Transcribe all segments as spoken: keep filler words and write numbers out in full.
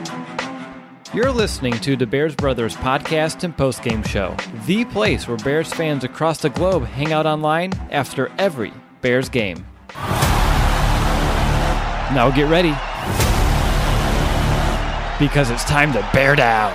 You're listening to the Bears Brothers podcast and postgame show, the place where Bears fans across the globe hang out online after every Bears game. Now get ready, because it's time to bear down.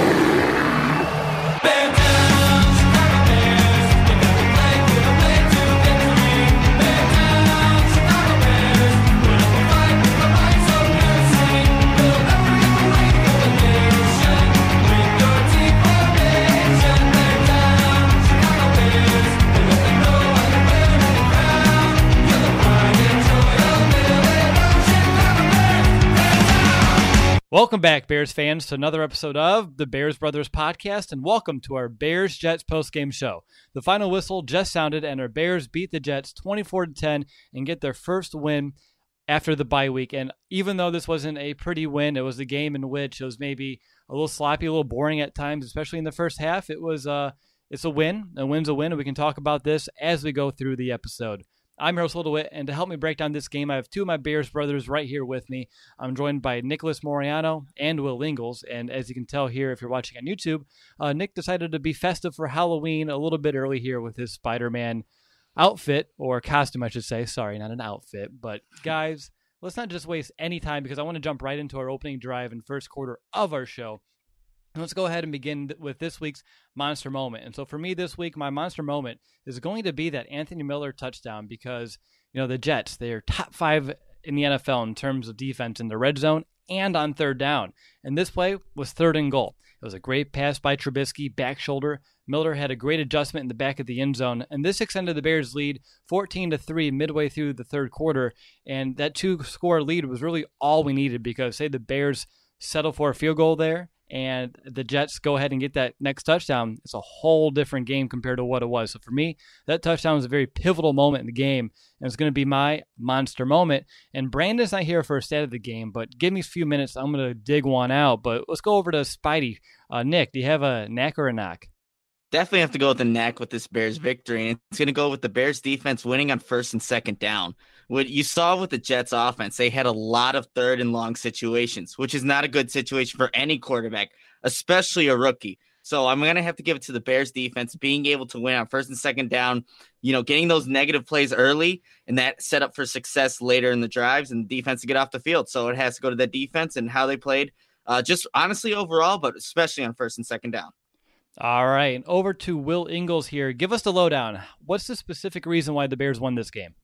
Welcome back, Bears fans, to another episode of the Bears Brothers podcast, and welcome to our Bears-Jets postgame show. The final whistle just sounded, and our Bears beat the Jets twenty-four to ten and get their first win after the bye week. And even though this wasn't a pretty win, it was a game in which it was maybe a little sloppy, a little boring at times, especially in the first half. It was uh, it's a win. A win's a win, and we can talk about this as we go through the episode. I'm Russell DeWitt, and to help me break down this game, I have two of my Bears brothers right here with me. I'm joined by Nicholas Moriano and Will Ingles, and as you can tell here, if you're watching on YouTube, uh, Nick decided to be festive for Halloween a little bit early here with his Spider-Man outfit, or costume, I should say. Sorry, not an outfit. But guys, let's not just waste any time, because I want to jump right into our opening drive and first quarter of our show. Let's go ahead and begin with this week's monster moment. And so for me this week, my monster moment is going to be that Anthony Miller touchdown, because, you know, the Jets, they're top five in the N F L in terms of defense in the red zone and on third down. And this play was third and goal. It was a great pass by Trubisky, back shoulder. Miller had a great adjustment in the back of the end zone, and this extended the Bears' lead fourteen to three midway through the third quarter. And that two-score lead was really all we needed, because, say, the Bears settle for a field goal there, and the Jets go ahead and get that next touchdown, it's a whole different game compared to what it was. So for me, that touchdown was a very pivotal moment in the game, and it's going to be my monster moment. And Brandon's not here for a stat of the game, but give me a few minutes. I'm going to dig one out. But let's go over to Spidey. Uh, Nick, do you have a knack or a knock? Definitely have to go with the knack with this Bears victory, and it's going to go with the Bears defense winning on first and second down. What you saw with the Jets offense, they had a lot of third and long situations, which is not a good situation for any quarterback, especially a rookie. So I'm going to have to give it to the Bears defense, being able to win on first and second down, you know, getting those negative plays early, and that set up for success later in the drives and the defense to get off the field. So it has to go to the defense and how they played, uh, just honestly overall, but especially on first and second down. All right, over to Will Ingles here. Give us the lowdown. What's the specific reason why the Bears won this game?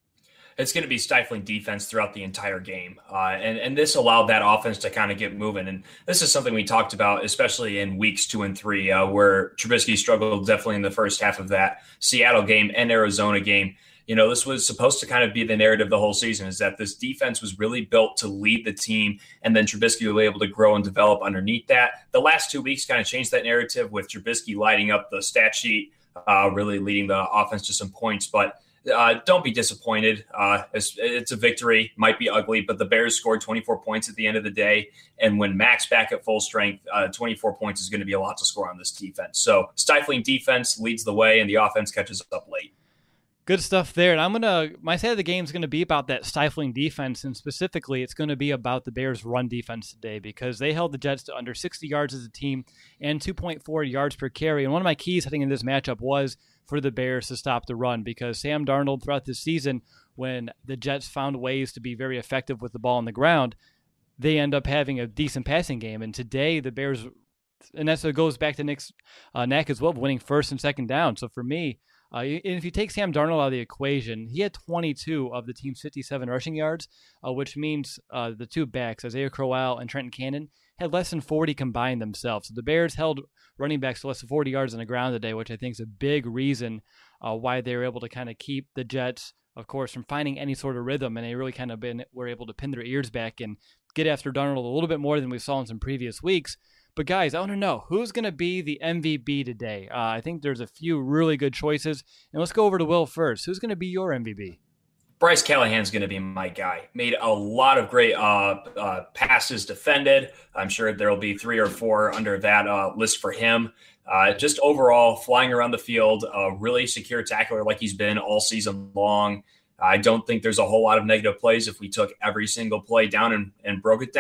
It's going to be stifling defense throughout the entire game. Uh, and, and this allowed that offense to kind of get moving. And this is something we talked about, especially in weeks two and three, uh, where Trubisky struggled definitely in the first half of that Seattle game and Arizona game. You know, this was supposed to kind of be the narrative the whole season, is that this defense was really built to lead the team, and then Trubisky was able to grow and develop underneath that. The last two weeks kind of changed that narrative, with Trubisky lighting up the stat sheet, uh, really leading the offense to some points. But uh, don't be disappointed. Uh, it's, it's a victory, might be ugly, but the Bears scored twenty-four points at the end of the day. And when Mac's back at full strength, uh, twenty-four points is going to be a lot to score on this defense. So stifling defense leads the way, and the offense catches up late. Good stuff there. And I'm going to, my side of the game is going to be about that stifling defense. And specifically, it's going to be about the Bears' run defense today, because they held the Jets to under sixty yards as a team and two point four yards per carry. And one of my keys heading in this matchup was for the Bears to stop the run, because Sam Darnold throughout this season, when the Jets found ways to be very effective with the ball on the ground, they end up having a decent passing game. And today, the Bears, and that's what goes back to Nick's uh, knack as well, winning first and second down. So for me, Uh, if you take Sam Darnold out of the equation, he had twenty-two of the team's fifty-seven rushing yards, uh, which means uh, the two backs, Isaiah Crowell and Trenton Cannon, had less than forty combined themselves. So the Bears held running backs to less than forty yards on the ground today, which I think is a big reason uh, why they were able to kind of keep the Jets, of course, from finding any sort of rhythm, and they really kind of been were able to pin their ears back and get after Darnold a little bit more than we saw in some previous weeks. But guys, I want to know, who's going to be the M V P today? Uh, I think there's a few really good choices. And let's go over to Will first. Who's going to be your M V P? Bryce Callahan's going to be my guy. Made a lot of great uh, uh, passes defended. I'm sure there will be three or four under that uh, list for him. Uh, just overall, flying around the field, a really secure tackler like he's been all season long. I don't think there's a whole lot of negative plays if we took every single play down and, and broke it down.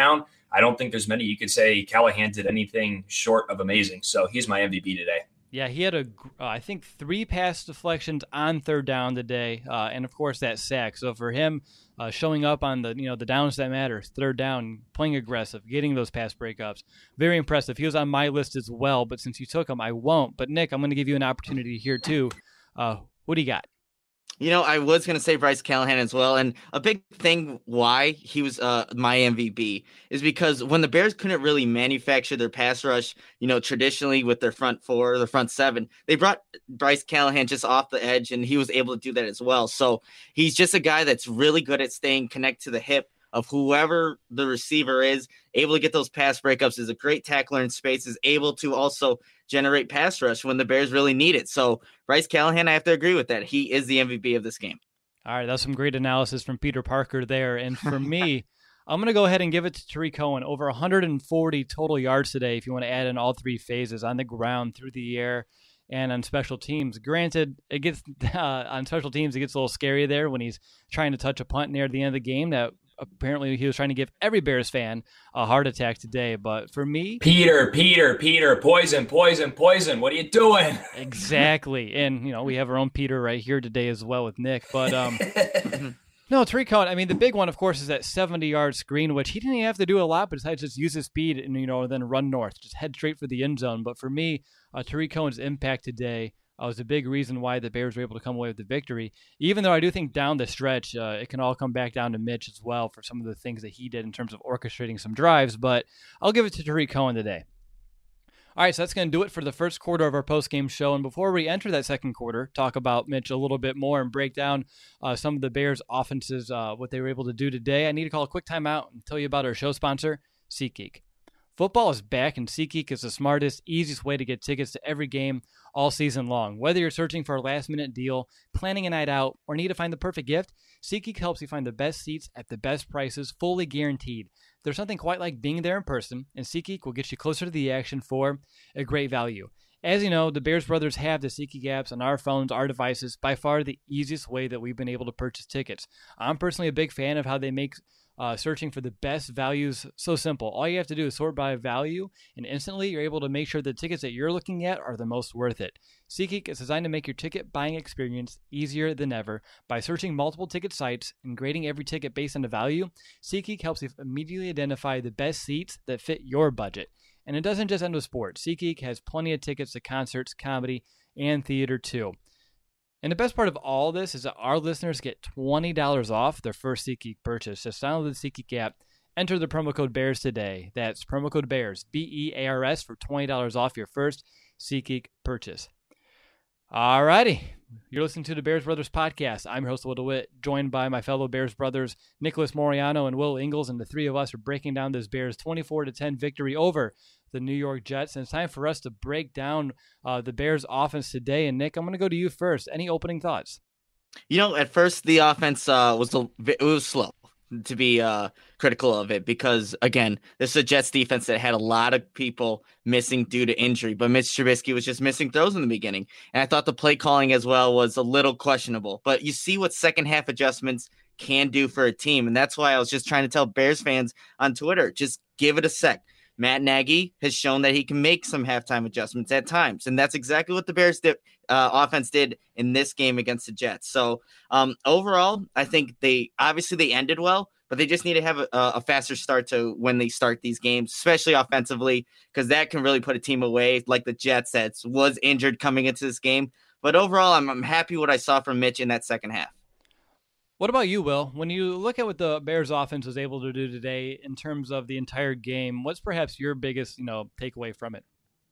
I don't think there's many you could say Callahan did anything short of amazing. So he's my M V P today. Yeah, he had a, uh, I think three pass deflections on third down today, uh, and of course that sack. So for him, uh, showing up on the you know the downs that matter, third down, playing aggressive, getting those pass breakups, very impressive. He was on my list as well, but since you took him, I won't. But Nick, I'm going to give you an opportunity here too. Uh, what do you got? You know, I was going to say Bryce Callahan as well. And a big thing why he was uh, my M V P is because when the Bears couldn't really manufacture their pass rush, you know, traditionally with their front four, the front seven, they brought Bryce Callahan just off the edge, and he was able to do that as well. So he's just a guy that's really good at staying connected to the hip of whoever the receiver is, able to get those pass breakups, is a great tackler in space, is able to also generate pass rush when the Bears really need it. So Bryce Callahan, I have to agree with that. He is the M V P of this game. All right, that's some great analysis from Peter Parker there. And for me, I'm going to go ahead and give it to Tarik Cohen. Over one hundred forty total yards today if you want to add in all three phases, on the ground, through the air, and on special teams. Granted, it gets uh, on special teams, it gets a little scary there when he's trying to touch a punt near the end of the game that apparently he was trying to give every Bears fan a heart attack today. But for me, Peter, Peter, Peter, poison, poison, poison. What are you doing? Exactly. And, you know, we have our own Peter right here today as well with Nick. But, um, no, Tarik Cohen, I mean, the big one, of course, is that seventy-yard screen, which he didn't even have to do a lot, but besides just use his speed and, you know, then run north, just head straight for the end zone. But for me, uh, Tarik Cohen's impact today Uh, was a big reason why the Bears were able to come away with the victory, even though I do think down the stretch, uh, it can all come back down to Mitch as well for some of the things that he did in terms of orchestrating some drives, but I'll give it to Tarik Cohen today. All right, so that's going to do it for the first quarter of our post-game show, and before we enter that second quarter, talk about Mitch a little bit more and break down uh, some of the Bears' offenses, uh, what they were able to do today, I need to call a quick timeout and tell you about our show sponsor, SeatGeek. Football is back, and SeatGeek is the smartest, easiest way to get tickets to every game all season long. Whether you're searching for a last-minute deal, planning a night out, or need to find the perfect gift, SeatGeek helps you find the best seats at the best prices, fully guaranteed. There's nothing quite like being there in person, and SeatGeek will get you closer to the action for a great value. As you know, the Bears brothers have the SeatGeek apps on our phones, our devices, by far the easiest way that we've been able to purchase tickets. I'm personally a big fan of how they make Uh, searching for the best values so simple. All you have to do is sort by value, and instantly you're able to make sure the tickets that you're looking at are the most worth it. SeatGeek is designed to make your ticket buying experience easier than ever. By searching multiple ticket sites and grading every ticket based on the value, SeatGeek helps you immediately identify the best seats that fit your budget. And it doesn't just end with sports. SeatGeek has plenty of tickets to concerts, comedy, and theater too. And the best part of all this is that our listeners get twenty dollars off their first SeatGeek purchase. Just download the SeatGeek app, enter the promo code BEARS today. That's promo code BEARS, B E A R S, for twenty dollars off your first SeatGeek purchase. All righty. You're listening to the Bears Brothers podcast. I'm your host, Will DeWitt, joined by my fellow Bears brothers, Nicholas Moriano and Will Ingles, and the three of us are breaking down this Bears twenty-four to ten victory over the New York Jets. And it's time for us to break down uh, the Bears offense today. And Nick, I'm going to go to you first. Any opening thoughts? You know, at first the offense uh, was a, it was slow, to be uh, critical of it, because again, this is a Jets defense that had a lot of people missing due to injury, but Mitch Trubisky was just missing throws in the beginning. And I thought the play calling as well was a little questionable, but you see what second half adjustments can do for a team. And that's why I was just trying to tell Bears fans on Twitter, just give it a sec. Matt Nagy has shown that he can make some halftime adjustments at times, and that's exactly what the Bears did, uh, offense did in this game against the Jets. So um, overall, I think they obviously they ended well, but they just need to have a, a faster start to when they start these games, especially offensively, because that can really put a team away, like the Jets that was injured coming into this game. But overall, I'm, I'm happy what I saw from Mitch in that second half. What about you, Will? When you look at what the Bears offense was able to do today in terms of the entire game, what's perhaps your biggest, you know, takeaway from it?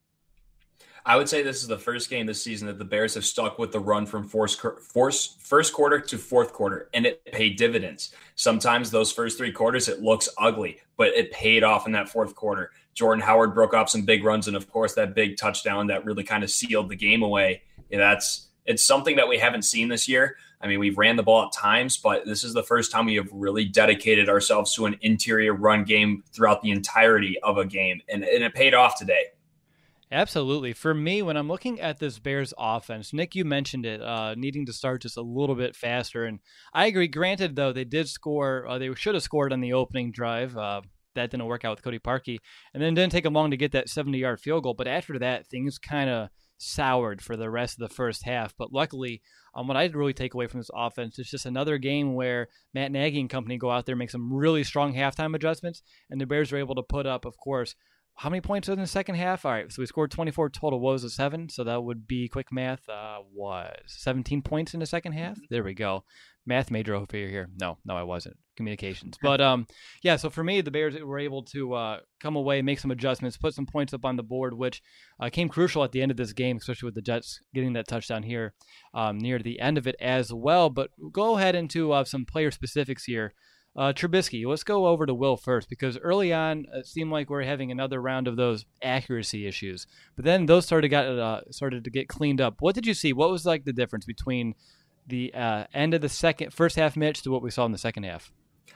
I would say this is the first game this season that the Bears have stuck with the run from force, force, first quarter to fourth quarter, and it paid dividends. Sometimes those first three quarters, it looks ugly, but it paid off in that fourth quarter. Jordan Howard broke off some big runs, and of course that big touchdown that really kind of sealed the game away. Yeah, that's it's something that we haven't seen this year. I mean, we've ran the ball at times, but this is the first time we have really dedicated ourselves to an interior run game throughout the entirety of a game, and, and it paid off today. Absolutely. For me, when I'm looking at this Bears offense, Nick, you mentioned it, uh, needing to start just a little bit faster, and I agree. Granted, though, they did score. Uh, they should have scored on the opening drive. Uh, that didn't work out with Cody Parkey. And then it didn't take him long to get that seventy-yard field goal. But after that, things kind of soured for the rest of the first half. But luckily, um, what I really take away from this offense is just another game where Matt Nagy and company go out there, make some really strong halftime adjustments, and the Bears are able to put up, of course, how many points in the second half? All right, so we scored twenty-four total. What was it, seven? So that would be, quick math, uh, was seventeen points in the second half? There we go. Math major over here. No, no, I wasn't. Communications. But, um, yeah, so for me, the Bears were able to uh, come away, make some adjustments, put some points up on the board, which uh, came crucial at the end of this game, especially with the Jets getting that touchdown here um, near the end of it as well. But go ahead into uh, some player specifics here. Uh, Trubisky, let's go over to Will first, because early on it seemed like we we're having another round of those accuracy issues, but then those started got uh, started to get cleaned up. What did you see? What was like the difference between the uh, end of the second first half Mitch to what we saw in the second half?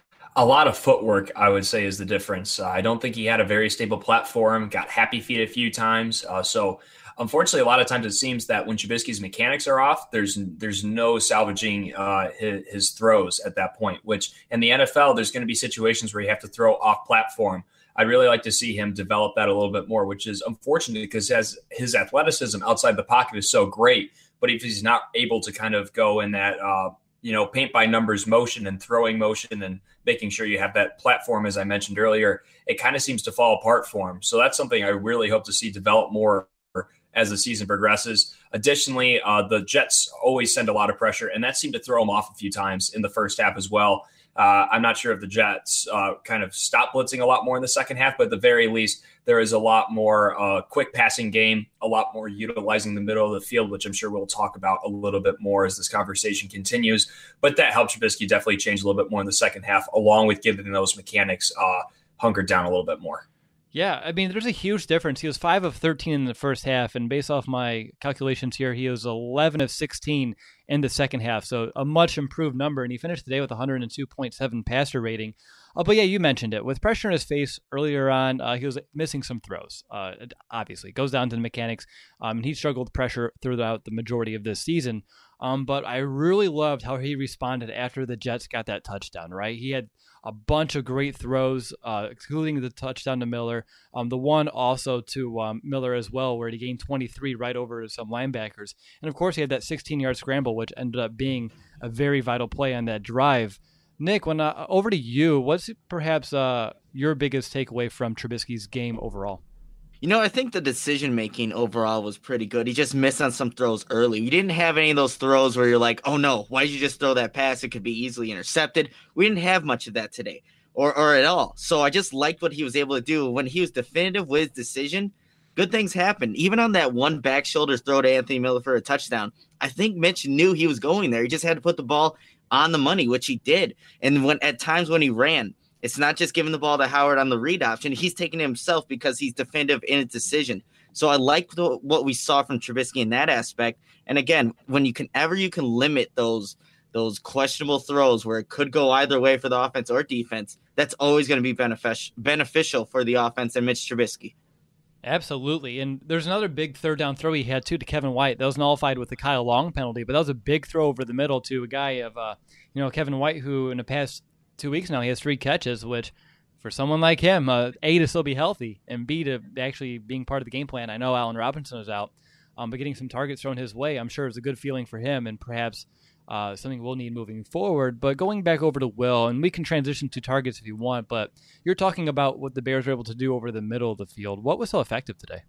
A lot of footwork, I would say, is the difference. Uh, I don't think he had a very stable platform, got happy feet a few times. Uh, so unfortunately, a lot of times it seems that when Trubisky's mechanics are off, there's there's no salvaging uh, his, his throws at that point, which in the N F L, there's going to be situations where you have to throw off platform. I'd really like to see him develop that a little bit more, which is unfortunate because as his athleticism outside the pocket is so great, but if he's not able to kind of go in that, uh, you know, paint by numbers motion and throwing motion and making sure you have that platform, as I mentioned earlier, it kind of seems to fall apart for him. So that's something I really hope to see develop more as the season progresses. Additionally, uh, the Jets always send a lot of pressure, and that seemed to throw him off a few times in the first half as well. Uh, I'm not sure if the Jets uh, kind of stopped blitzing a lot more in the second half, but at the very least, there is a lot more uh, quick passing game, a lot more utilizing the middle of the field, which I'm sure we'll talk about a little bit more as this conversation continues. But that helped Trubisky definitely change a little bit more in the second half, along with giving those mechanics uh, hunkered down a little bit more. Yeah, I mean, there's a huge difference. He was five of thirteen in the first half, and based off my calculations here, he was eleven of sixteen in the second half, so a much improved number, and he finished the day with one hundred two point seven passer rating. Uh, but yeah, you mentioned it. With pressure in his face earlier on, uh, he was missing some throws. Uh, obviously, it goes down to the mechanics, um, and he struggled with pressure throughout the majority of this season. Um, but I really loved how he responded after the Jets got that touchdown, right? He had a bunch of great throws, uh, including the touchdown to Miller. Um, the one also to um, Miller as well, where he gained twenty-three right over some linebackers. And, of course, he had that sixteen-yard scramble, which ended up being a very vital play on that drive. Nick, when uh, over to you, what's perhaps uh, your biggest takeaway from Trubisky's game overall? You know, I think the decision-making overall was pretty good. He just missed on some throws early. We didn't have any of those throws where you're like, oh, no, why did you just throw that pass? It could be easily intercepted. We didn't have much of that today or, or at all. So I just liked what he was able to do. When he was definitive with his decision, good things happened. Even on that one back shoulder throw to Anthony Miller for a touchdown, I think Mitch knew he was going there. He just had to put the ball on the money, which he did. And when at times when he ran, it's not just giving the ball to Howard on the read option. He's taking it himself because he's definitive in his decision. So I like the, what we saw from Trubisky in that aspect. And again, when you can ever you can limit those those questionable throws where it could go either way for the offense or defense, that's always going to be beneficial beneficial for the offense and Mitch Trubisky. Absolutely. And there's another big third down throw he had, too, to Kevin White. That was nullified with the Kyle Long penalty, but that was a big throw over the middle to a guy of, uh, you know, Kevin White, who in the past two weeks now he has three catches, which for someone like him, uh, A, to still be healthy, and B, to actually being part of the game plan. I know Allen Robinson is out, um, but getting some targets thrown his way, I'm sure is a good feeling for him and perhaps uh, something we'll need moving forward. But going back over to Will, and we can transition to targets if you want, but you're talking about what the Bears were able to do over the middle of the field. What was so effective today?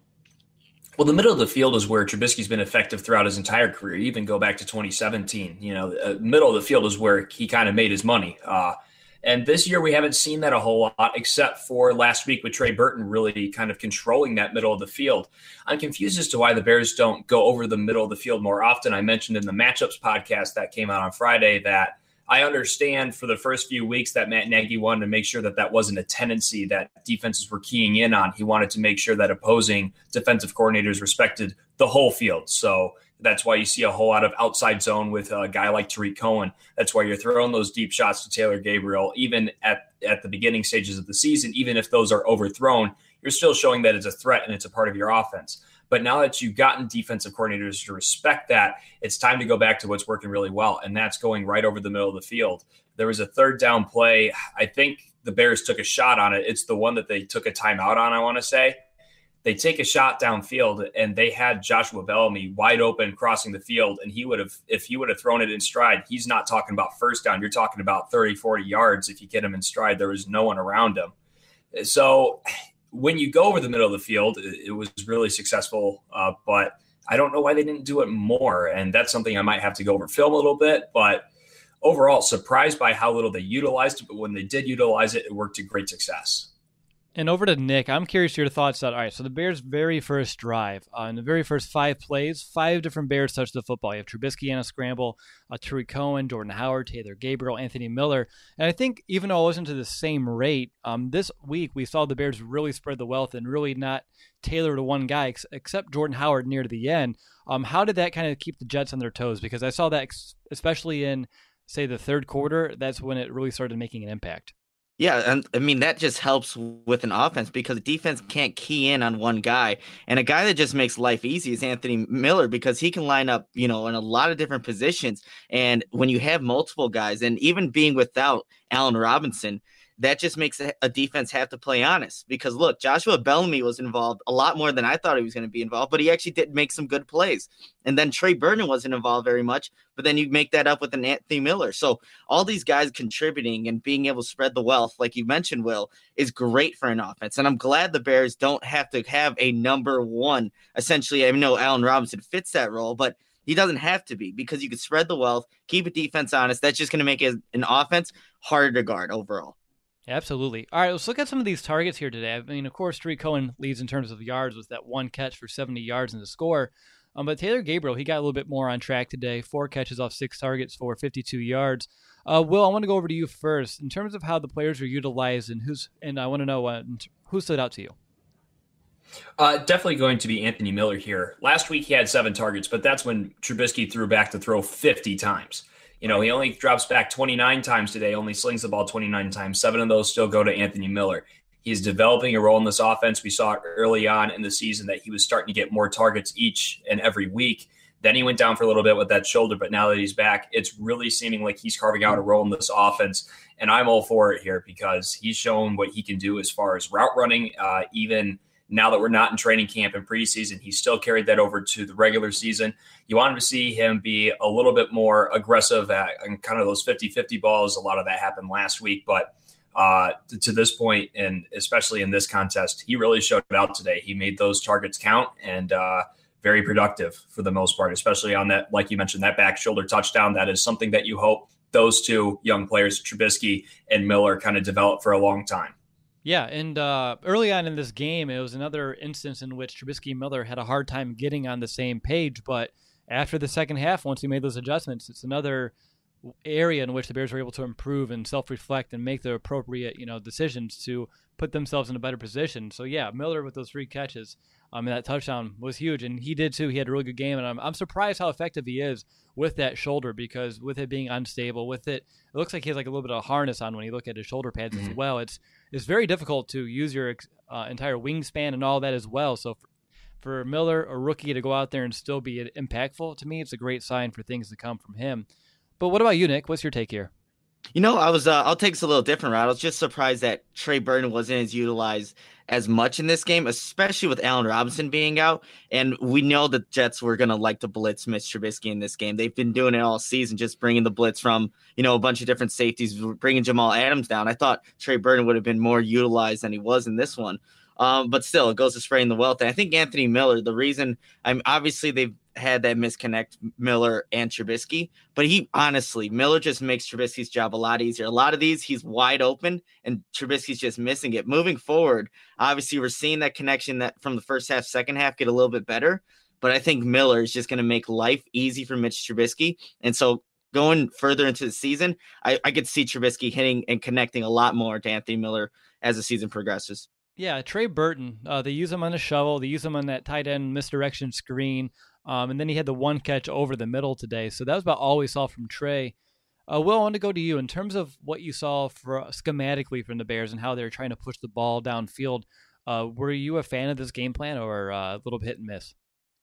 Well, the middle of the field is where Trubisky's been effective throughout his entire career. Even go back to twenty seventeen. You know, uh, middle of the field is where he kind of made his money. Uh, and this year we haven't seen that a whole lot, except for last week with Trey Burton really kind of controlling that middle of the field. I'm confused as to why the Bears don't go over the middle of the field more often. I mentioned in the Matchups podcast that came out on Friday that I understand for the first few weeks that Matt Nagy wanted to make sure that that wasn't a tendency that defenses were keying in on. He wanted to make sure that opposing defensive coordinators respected the whole field. So that's why you see a whole lot of outside zone with a guy like Tariq Cohen. That's why you're throwing those deep shots to Taylor Gabriel, even at, at the beginning stages of the season. Even if those are overthrown, you're still showing that it's a threat and it's a part of your offense. But now that you've gotten defensive coordinators to respect that, it's time to go back to what's working really well, and that's going right over the middle of the field. There was a third down play. I think the Bears took a shot on it. It's the one that they took a timeout on, I want to say. They take a shot downfield, and they had Joshua Bellamy wide open crossing the field, and he would have, if he would have thrown it in stride, he's not talking about first down. You're talking about thirty, forty yards if you get him in stride. There was no one around him. So when you go over the middle of the field, it, it was really successful, uh, but I don't know why they didn't do it more, and that's something I might have to go over film a little bit, but overall, surprised by how little they utilized it, but when they did utilize it, it worked to great success. And over to Nick, I'm curious your thoughts on, all right, so the Bears' very first drive, uh, in the very first five plays, five different Bears touched the football. You have Trubisky on a scramble, uh, Tariq Cohen, Jordan Howard, Taylor Gabriel, Anthony Miller. And I think even though it wasn't to the same rate, um, this week we saw the Bears really spread the wealth and really not tailor to one guy, ex- except Jordan Howard near to the end. Um, how did that kind of keep the Jets on their toes? Because I saw that ex- especially in, say, the third quarter, that's when it really started making an impact. Yeah, and I mean, that just helps with an offense because the defense can't key in on one guy. And a guy that just makes life easy is Anthony Miller because he can line up, you know, in a lot of different positions. And when you have multiple guys, and even being without Allen Robinson, that just makes a defense have to play honest because, look, Joshua Bellamy was involved a lot more than I thought he was going to be involved, but he actually did make some good plays. And then Trey Burton wasn't involved very much, but then you make that up with an Anthony Miller. So all these guys contributing and being able to spread the wealth, like you mentioned, Will, is great for an offense. And I'm glad the Bears don't have to have a number one. Essentially, I know Allen Robinson fits that role, but he doesn't have to be because you can spread the wealth, keep a defense honest. That's just going to make it an offense harder to guard overall. Absolutely. All right, let's look at some of these targets here today. I mean, of course, Tariq Cohen leads in terms of yards with that one catch for seventy yards in the score. Um, but Taylor Gabriel, he got a little bit more on track today. Four catches off six targets for fifty-two yards. Uh, Will, I want to go over to you first. In terms of how the players are utilized and who's, and I want to know uh, who stood out to you. Uh, definitely going to be Anthony Miller here. Last week he had seven targets, but that's when Trubisky threw back to throw fifty times. You know, he only drops back twenty-nine times today, only slings the ball twenty-nine times. Seven of those still go to Anthony Miller. He's developing a role in this offense. We saw early on in the season that he was starting to get more targets each and every week. Then he went down for a little bit with that shoulder, but now that he's back, it's really seeming like he's carving out a role in this offense. And I'm all for it here because he's shown what he can do as far as route running, uh, even now that we're not in training camp and preseason. He still carried that over to the regular season. You wanted to see him be a little bit more aggressive at and kind of those fifty-fifty balls. A lot of that happened last week, but uh, to, to this point, and especially in this contest, he really showed it out today. He made those targets count and uh, very productive for the most part, especially on that, like you mentioned, that back shoulder touchdown. That is something that you hope those two young players, Trubisky and Miller, kind of develop for a long time. Yeah, and uh, early on in this game, it was another instance in which Trubisky and Miller had a hard time getting on the same page. But after the second half, once he made those adjustments, it's another area in which the Bears were able to improve and self-reflect and make the appropriate, you know, decisions to put themselves in a better position. So yeah, Miller with those three catches, um, and that touchdown was huge, and he did too. He had a really good game, and I'm I'm surprised how effective he is with that shoulder because with it being unstable, with it, it looks like he has like a little bit of harness on when you look at his shoulder pads mm-hmm. as well. It's it's very difficult to use your uh, entire wingspan and all that as well. So for, for Miller, a rookie, to go out there and still be impactful, to me, it's a great sign for things to come from him. But what about you, Nick? What's your take here? You know, I was, uh, I'll take this a little different route. I was just surprised that Trey Burton wasn't as utilized as much in this game, especially with Allen Robinson being out. And we know the Jets were going to like to blitz Mitch Trubisky in this game. They've been doing it all season, just bringing the blitz from, you know, a bunch of different safeties, bringing Jamal Adams down. I thought Trey Burton would have been more utilized than he was in this one. Um, but still, it goes to spraying the wealth. And I think Anthony Miller, the reason, I'm obviously they've had that misconnect, Miller and Trubisky, but he honestly, Miller just makes Trubisky's job a lot easier. A lot of these, he's wide open, and Trubisky's just missing it. Moving forward, obviously, we're seeing that connection that from the first half, second half get a little bit better, but I think Miller is just going to make life easy for Mitch Trubisky. And so going further into the season, I, I could see Trubisky hitting and connecting a lot more to Anthony Miller as the season progresses. Yeah, Trey Burton, uh, they use him on a shovel. They use him on that tight end misdirection screen. Um, and then he had the one catch over the middle today. So that was about all we saw from Trey. Uh, Will, I want to go to you. In terms of what you saw for, uh, schematically from the Bears and how they were trying to push the ball downfield, uh, were you a fan of this game plan or uh, a little hit and miss?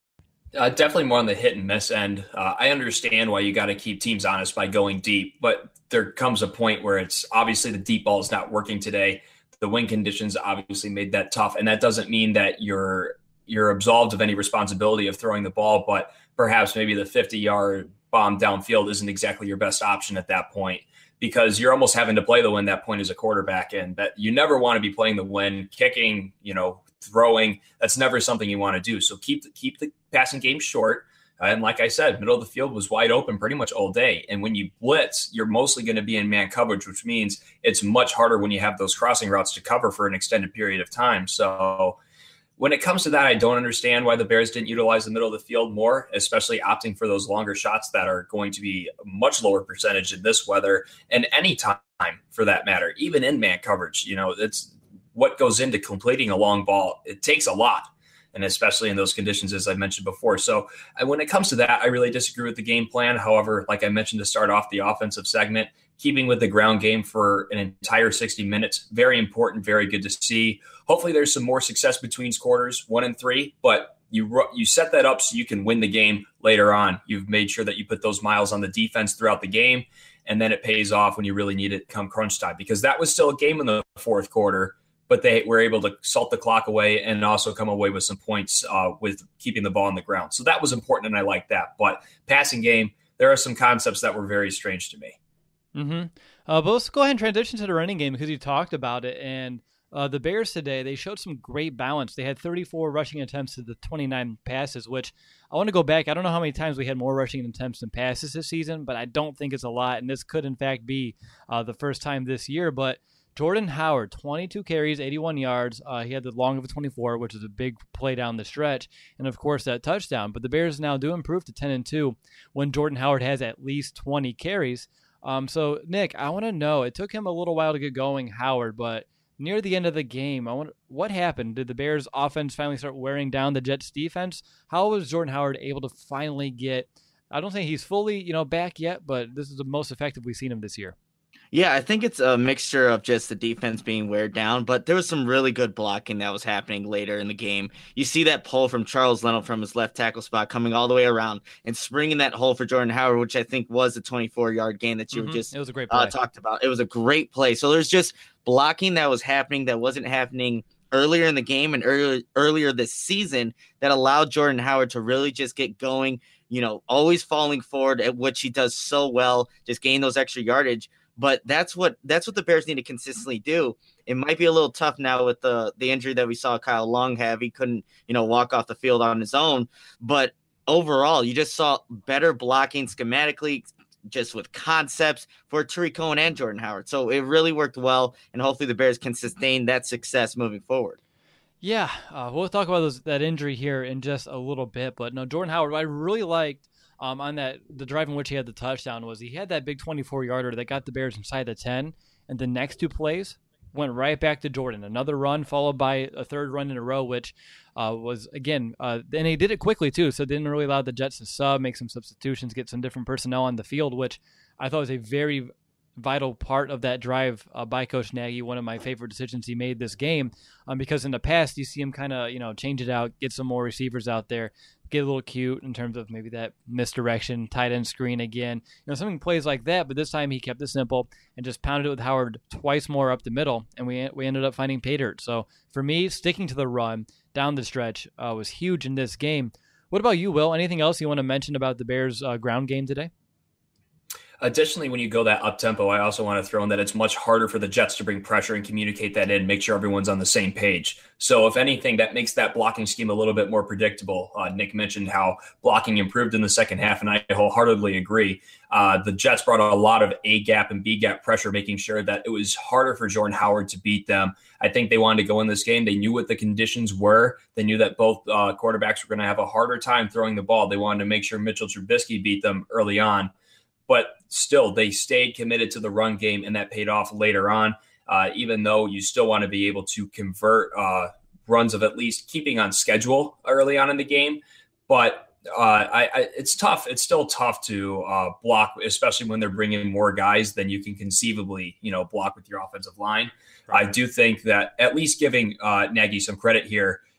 Uh, definitely more on the hit and miss end. Uh, I understand why you got to keep teams honest by going deep, but there comes a point where it's obviously the deep ball is not working today. The wind conditions obviously made that tough, and that doesn't mean that you're you're absolved of any responsibility of throwing the ball, but perhaps maybe the fifty-yard bomb downfield isn't exactly your best option at that point, because you're almost having to play the wind that point as a quarterback, and that you never want to be playing the wind, kicking, you know, throwing. That's never something you want to do. So keep the, keep the passing game short. Uh, and like I said, middle of the field was wide open pretty much all day. And when you blitz, you're mostly going to be in man coverage, which means it's much harder when you have those crossing routes to cover for an extended period of time. So when it comes to that, I don't understand why the Bears didn't utilize the middle of the field more, especially opting for those longer shots that are going to be a much lower percentage in this weather and any time for that matter, even in man coverage. You know, it's what goes into completing a long ball. It takes a lot, and especially in those conditions, as I mentioned before. So when it comes to that, I really disagree with the game plan. However, like I mentioned to start off the offensive segment, keeping with the ground game for an entire sixty minutes, very important, very good to see. Hopefully there's some more success between quarters one and three, but you you set that up so you can win the game later on. You've made sure that you put those miles on the defense throughout the game, and then it pays off when you really need it come crunch time, because that was still a game in the fourth quarter, but they were able to salt the clock away and also come away with some points uh, with keeping the ball on the ground. So that was important, and I like that. But passing game, there are some concepts that were very strange to me. Mm-hmm. Uh, but let's go ahead and transition to the running game, because you talked about it. And uh, the Bears today, they showed some great balance. They had thirty-four rushing attempts to the twenty-nine passes, which I want to go back. I don't know how many times we had more rushing attempts than passes this season, but I don't think it's a lot. And this could, in fact, be uh, the first time this year. But Jordan Howard, twenty-two carries, eighty-one yards. Uh, he had the long of a twenty-four, which is a big play down the stretch. And, of course, that touchdown. But the Bears now do improve to ten and two when Jordan Howard has at least twenty carries. Um, so, Nick, I want to know, it took him a little while to get going, Howard, but near the end of the game, I want what happened? Did the Bears' offense finally start wearing down the Jets' defense? How was Jordan Howard able to finally get, I don't think he's fully, you know, back yet, but this is the most effective we've seen him this year. Yeah, I think it's a mixture of just the defense being wear down, but there was some really good blocking that was happening later in the game. You see that pull from Charles Leno from his left tackle spot coming all the way around and springing that hole for Jordan Howard, which I think was a twenty-four-yard gain that you mm-hmm. were just it was a great play. Uh, talked about. It was a great play. So there's just blocking that was happening that wasn't happening earlier in the game and earlier earlier this season that allowed Jordan Howard to really just get going, you know, always falling forward, at which he does so well, just gain those extra yardage. But that's what that's what the Bears need to consistently do. It might be a little tough now with the the injury that we saw Kyle Long have. He couldn't, you know, walk off the field on his own. But overall, you just saw better blocking schematically, just with concepts for Tariq Cohen and Jordan Howard. So it really worked well, and hopefully the Bears can sustain that success moving forward. Yeah, uh, we'll talk about those, that injury here in just a little bit. But no, Jordan Howard, I really liked um, on that the drive in which he had the touchdown was he had that big twenty-four-yarder that got the Bears inside the ten, and the next two plays went right back to Jordan. Another run followed by a third run in a row, which uh, was, again, uh, and he did it quickly too, so it didn't really allow the Jets to sub, make some substitutions, get some different personnel on the field, which I thought was a very vital part of that drive uh, by Coach Nagy, one of my favorite decisions he made this game, um, because in the past you see him kind of, you know, change it out, get some more receivers out there, get a little cute in terms of maybe that misdirection, tight end screen again, you know, something plays like that. But this time he kept it simple and just pounded it with Howard twice more up the middle, and we we ended up finding pay dirt. So for me, sticking to the run down the stretch uh, was huge in this game. What about you, Will? Anything else you want to mention about the Bears' uh, ground game today? Additionally, when you go that up tempo, I also want to throw in that it's much harder for the Jets to bring pressure and communicate that in, make sure everyone's on the same page. So if anything, that makes that blocking scheme a little bit more predictable. Uh, Nick mentioned how blocking improved in the second half, and I wholeheartedly agree. Uh, the Jets brought a lot of A gap and B gap pressure, making sure that it was harder for Jordan Howard to beat them. I think they wanted to go in this game. They knew what the conditions were. They knew that both uh, quarterbacks were going to have a harder time throwing the ball. They wanted to make sure Mitchell Trubisky beat them early on. But still, they stayed committed to the run game, and that paid off later on, uh, even though you still want to be able to convert uh, runs of at least keeping on schedule early on in the game. But uh, I, I, it's tough. It's still tough to uh, block, especially when they're bringing more guys than you can conceivably, you know, block with your offensive line. Right. I do think that at least giving uh, Nagy some credit here,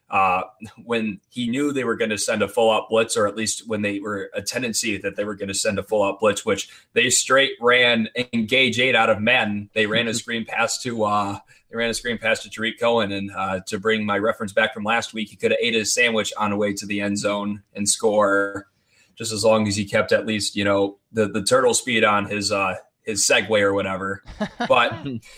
uh, when he knew they were going to send a full out blitz, or at least when they were a tendency that they were going to send a full out blitz, which they straight ran engage eight out of Madden. They ran a screen pass to uh, they ran a screen pass to Tariq Cohen, and uh, to bring my reference back from last week, he could have ate his sandwich on the way to the end zone and score, just as long as he kept at least, you know, the the turtle speed on his uh, his Segway or whatever. But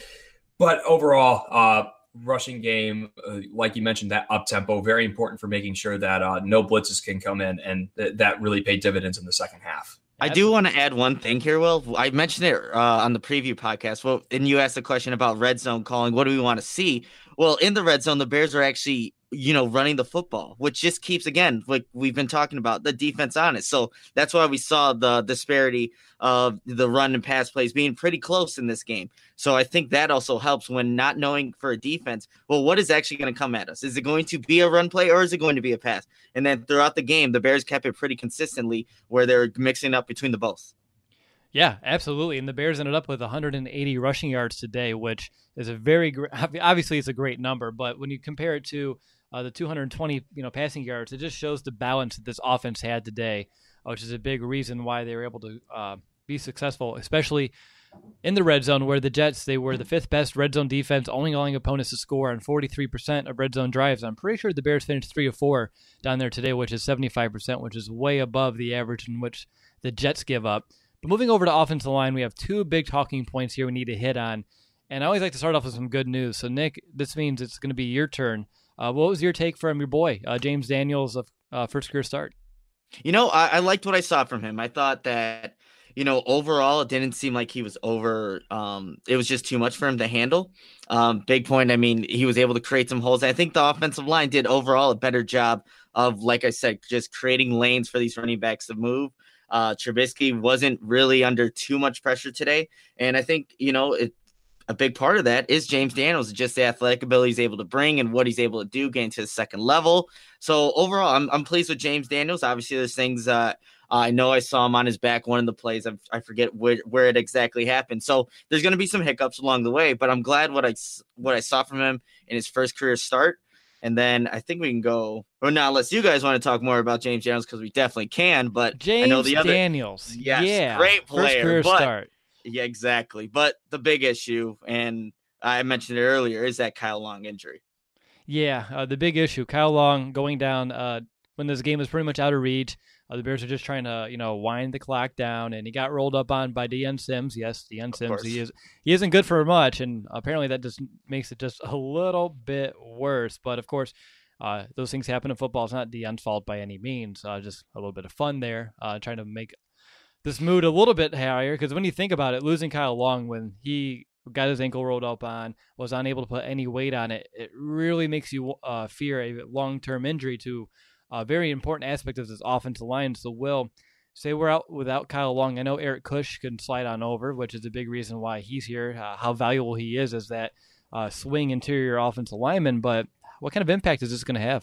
but overall. Uh, rushing game, uh, like you mentioned, that up tempo, very important for making sure that uh, no blitzes can come in, and th- that really paid dividends in the second half. I do want to add one thing here, Will. I mentioned it uh, on the preview podcast. Well, and you asked the question about red zone calling. What do we want to see? Well, in the red zone, the Bears are actually, you know, running the football, which just keeps, again, like we've been talking about, the defense on it. So that's why we saw the disparity of the run and pass plays being pretty close in this game. So I think that also helps when not knowing for a defense, well, what is actually going to come at us? Is it going to be a run play or is it going to be a pass? And then throughout the game, the Bears kept it pretty consistently where they're mixing up between the both. Yeah, absolutely. And the Bears ended up with one hundred eighty rushing yards today, which is a very great, obviously it's a great number, but when you compare it to uh, the two hundred twenty, you know, passing yards, it just shows the balance that this offense had today, which is a big reason why they were able to uh, be successful, especially in the red zone, where the Jets, they were the fifth best red zone defense, only allowing opponents to score on forty-three percent of red zone drives. I'm pretty sure the Bears finished three or four down there today, which is seventy-five percent, which is way above the average in which the Jets give up. But moving over to offensive line, we have two big talking points here we need to hit on. And I always like to start off with some good news. So, Nick, this means it's going to be your turn. Uh, what was your take from your boy, uh, James Daniels, of uh, first career start? You know, I, I liked what I saw from him. I thought that, you know, overall, it didn't seem like he was over. Um, it was just too much for him to handle. Um, big point. I mean, he was able to create some holes. I think the offensive line did overall a better job of, like I said, just creating lanes for these running backs to move. Uh, Trubisky wasn't really under too much pressure today. And I think, you know, it, a big part of that is James Daniels, just the athletic ability he's able to bring and what he's able to do getting to the second level. So overall, I'm I'm pleased with James Daniels. Obviously, there's things uh, I know I saw him on his back one of the plays. I, I forget where, where it exactly happened. So there's going to be some hiccups along the way, but I'm glad what I, what I saw from him in his first career start. And then I think we can go, or not unless you guys want to talk more about James Daniels, because we definitely can. But James I know the other Daniels, yes, yeah, great player, first career but, start. Yeah, exactly. But the big issue, and I mentioned it earlier, is that Kyle Long injury. Yeah, uh, the big issue, Kyle Long going down uh, when this game was pretty much out of reach. Uh, the Bears are just trying to, you know, wind the clock down, and he got rolled up on by Deion Sims. Yes, Deion Sims. He is he isn't good for much, and apparently that just makes it just a little bit worse. But of course, uh, those things happen in football. It's not Deion's fault by any means. Uh, just a little bit of fun there, uh, trying to make this mood a little bit higher. Because when you think about it, losing Kyle Long when he got his ankle rolled up on, was unable to put any weight on it, it really makes you uh, fear a long-term injury to a very important aspect of this offensive line. So, Will, say we're out without Kyle Long. I know Eric Kush can slide on over, which is a big reason why he's here, uh, how valuable he is as that uh, swing interior offensive lineman. But what kind of impact is this going to have?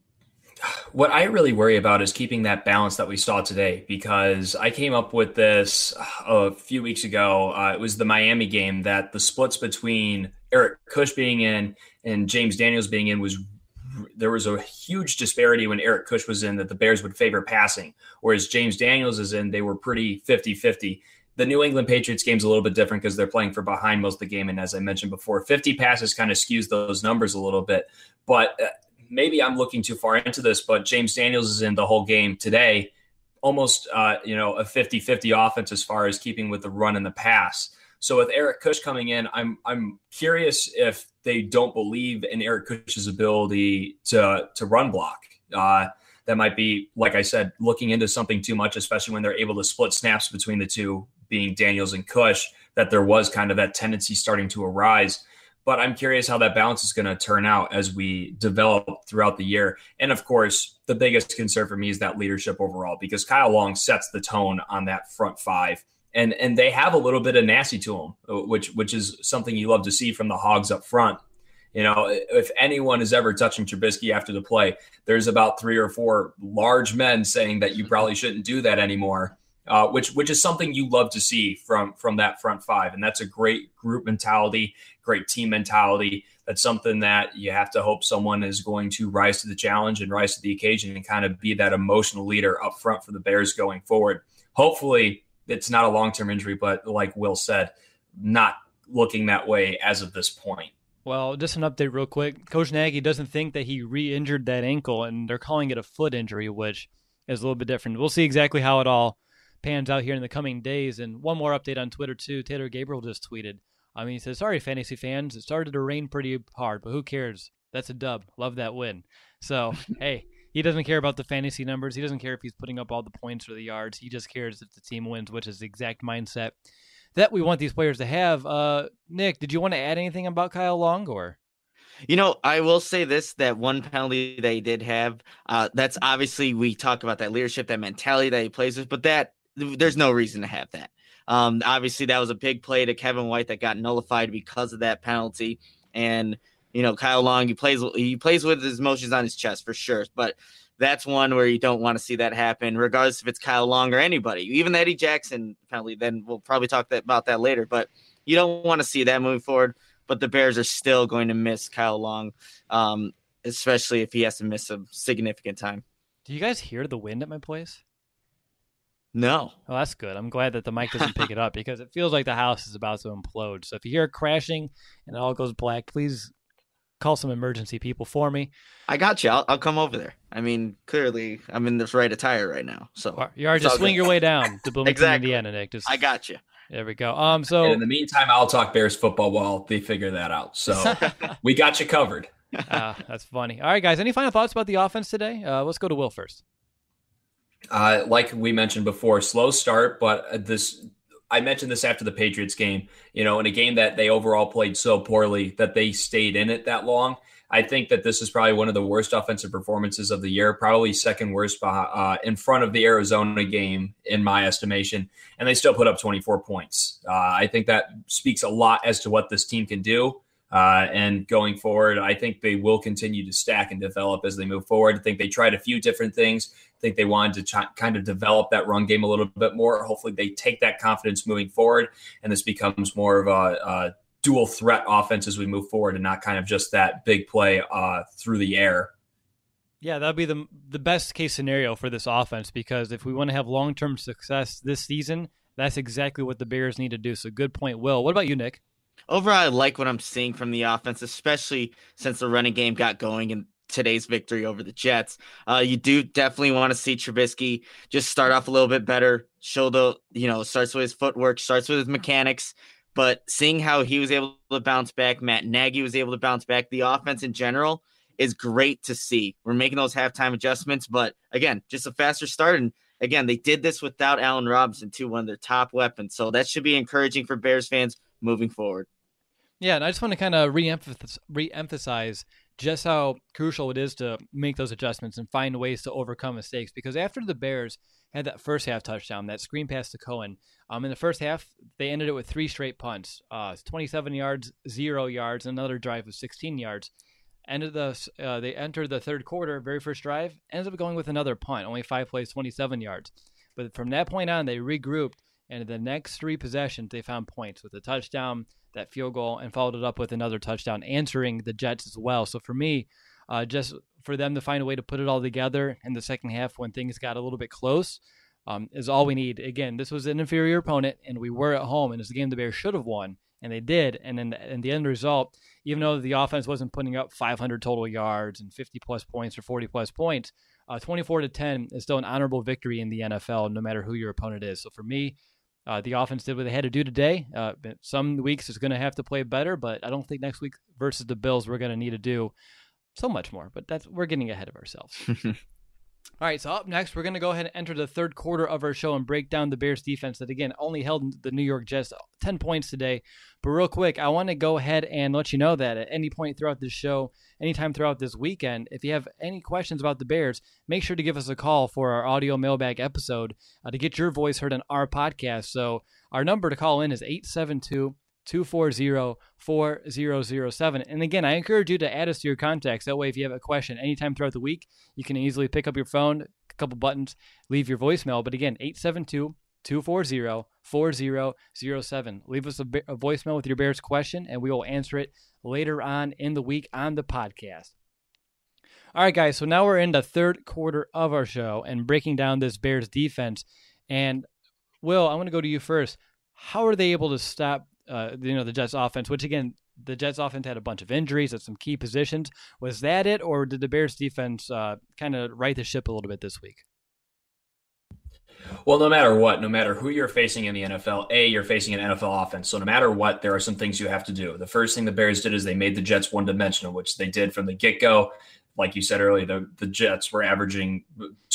What I really worry about is keeping that balance that we saw today, because I came up with this a few weeks ago. Uh, it was the Miami game, that the splits between Eric Kush being in and James Daniels being in was there was a huge disparity when Eric Kush was in, that the Bears would favor passing, whereas James Daniels is in, they were pretty fifty-fifty. The New England Patriots game's a little bit different because they're playing for behind most of the game. And as I mentioned before, fifty passes kind of skews those numbers a little bit. But uh, maybe I'm looking too far into this, but James Daniels is in the whole game today, almost uh, you know, a fifty-fifty offense as far as keeping with the run and the pass. So with Eric Kush coming in, I'm I'm curious if they don't believe in Eric Kush's ability to to run block. Uh, that might be, like I said, looking into something too much, especially when they're able to split snaps between the two, being Daniels and Kush, that there was kind of that tendency starting to arise. But I'm curious how that balance is going to turn out as we develop throughout the year. And of course, the biggest concern for me is that leadership overall, because Kyle Long sets the tone on that front five. And and they have a little bit of nasty to them, which which is something you love to see from the Hogs up front. You know, if anyone is ever touching Trubisky after the play, there's about three or four large men saying that you probably shouldn't do that anymore, uh, which which is something you love to see from from that front five. And that's a great group mentality, great team mentality. that's something that you have to hope someone is going to rise to the challenge and rise to the occasion and kind of be that emotional leader up front for the Bears going forward. Hopefully it's not a long-term injury, but like Will said, not looking that way as of this point. Well, just an update real quick. Coach Nagy doesn't think that he re-injured that ankle, and they're calling it a foot injury, which is a little bit different. We'll see exactly how it all pans out here in the coming days. And one more update on Twitter, too. Taylor Gabriel just tweeted. I mean, he says, sorry, fantasy fans. It started to rain pretty hard, but who cares? That's a dub. Love that win. So, hey, he doesn't care about the fantasy numbers. He doesn't care if he's putting up all the points or the yards. He just cares if the team wins, which is the exact mindset that we want these players to have. Uh, Nick, did you want to add anything about Kyle Long? Or, you know, I will say this, that one penalty that he did have, uh, that's obviously, we talk about that leadership, that mentality that he plays with, but that there's no reason to have that. Um, obviously, that was a big play to Kevin White that got nullified because of that penalty. And, you know, Kyle Long, he plays, he plays with his emotions on his chest for sure, but that's one where you don't want to see that happen, regardless if it's Kyle Long or anybody. Even the Eddie Jackson penalty, then we'll probably talk that, about that later. But you don't want to see that moving forward. But the Bears are still going to miss Kyle Long, um, especially if he has to miss a significant time. Do you guys hear the wind at my place? No. Oh, that's good. I'm glad that the mic doesn't pick it up because it feels like the house is about to implode. So if you hear it crashing and it all goes black, please call some emergency people for me. I got you. I'll, I'll come over there. I mean, clearly, I'm in this right attire right now. So you are just swing good. Your way down to Bloomington, exactly. Indiana, Nick. Just, I got you. There we go. Um, so and in the meantime, I'll talk Bears football while they figure that out. So we got you covered. uh, that's funny. All right, guys. Any final thoughts about the offense today? Uh, let's go to Will first. Uh, like we mentioned before, slow start, but this. I mentioned this after the Patriots game, you know, in a game that they overall played so poorly that they stayed in it that long. I think that this is probably one of the worst offensive performances of the year, probably second worst uh, in front of the Arizona game, in my estimation, and they still put up twenty-four points. Uh, I think that speaks a lot as to what this team can do. Uh, and going forward, I think they will continue to stack and develop as they move forward. I think they tried a few different things. I think they wanted to ch- kind of develop that run game a little bit more. Hopefully they take that confidence moving forward, and this becomes more of a, a dual threat offense as we move forward and not kind of just that big play uh, through the air. Yeah, that'd be the the best case scenario for this offense, because if we want to have long-term success this season, that's exactly what the Bears need to do. So good point, Will. What about you, Nick? Overall, I like what I'm seeing from the offense, especially since the running game got going in today's victory over the Jets. Uh, you do definitely want to see Trubisky just start off a little bit better, show the, you know, starts with his footwork, starts with his mechanics, but seeing how he was able to bounce back, Matt Nagy was able to bounce back, the offense in general is great to see. We're making those halftime adjustments, but again, just a faster start. And again, they did this without Allen Robinson, too, one of their top weapons. So that should be encouraging for Bears fans moving forward. Yeah, and I just want to kind of re-emphasize, re-emphasize just how crucial it is to make those adjustments and find ways to overcome mistakes. Because after the Bears had that first half touchdown, that screen pass to Cohen, um, in the first half, they ended it with three straight punts, uh, twenty-seven yards, zero yards, another drive of sixteen yards. Ended the uh, they entered the third quarter, very first drive, ended up going with another punt, only five plays, twenty-seven yards. But from that point on, they regrouped, and in the next three possessions, they found points with a touchdown, that field goal, and followed it up with another touchdown, answering the Jets as well. So for me, uh, just for them to find a way to put it all together in the second half when things got a little bit close um, is all we need. Again, this was an inferior opponent, and we were at home, and it's a game the Bears should have won, and they did. And then in the end result, even though the offense wasn't putting up five hundred total yards and fifty-plus points or forty-plus points, uh, twenty-four to ten is still an honorable victory in the N F L, no matter who your opponent is. So for me, Uh, the offense did what they had to do today. Uh, some weeks it's going to have to play better, but I don't think next week versus the Bills we're going to need to do so much more. But that's we're getting ahead of ourselves. All right, so up next, we're going to go ahead and enter the third quarter of our show and break down the Bears defense that, again, only held the New York Jets ten points today. But real quick, I want to go ahead and let you know that at any point throughout this show, anytime throughout this weekend, if you have any questions about the Bears, make sure to give us a call for our audio mailbag episode uh, to get your voice heard on our podcast. So our number to call in is eight seven two, two four zero, four zero zero seven. And again, I encourage you to add us to your contacts. That way, if you have a question anytime throughout the week, you can easily pick up your phone, a couple buttons, leave your voicemail. But again, eight seven two, two four zero, four zero zero seven. Leave us a, a voicemail with your Bears question, and we will answer it later on in the week on the podcast. All right, guys, so now we're in the third quarter of our show and breaking down this Bears defense. And, Will, I'm going to go to you first. How are they able to stop uh, you know, the Jets offense, which, again, the Jets offense had a bunch of injuries at some key positions. Was that it, or did the Bears defense uh, kind of right the ship a little bit this week? Well, no matter what, no matter who you're facing in the N F L, A, you're facing an N F L offense. So no matter what, there are some things you have to do. The first thing the Bears did is they made the Jets one-dimensional, which they did from the get-go. Like you said earlier, the, the Jets were averaging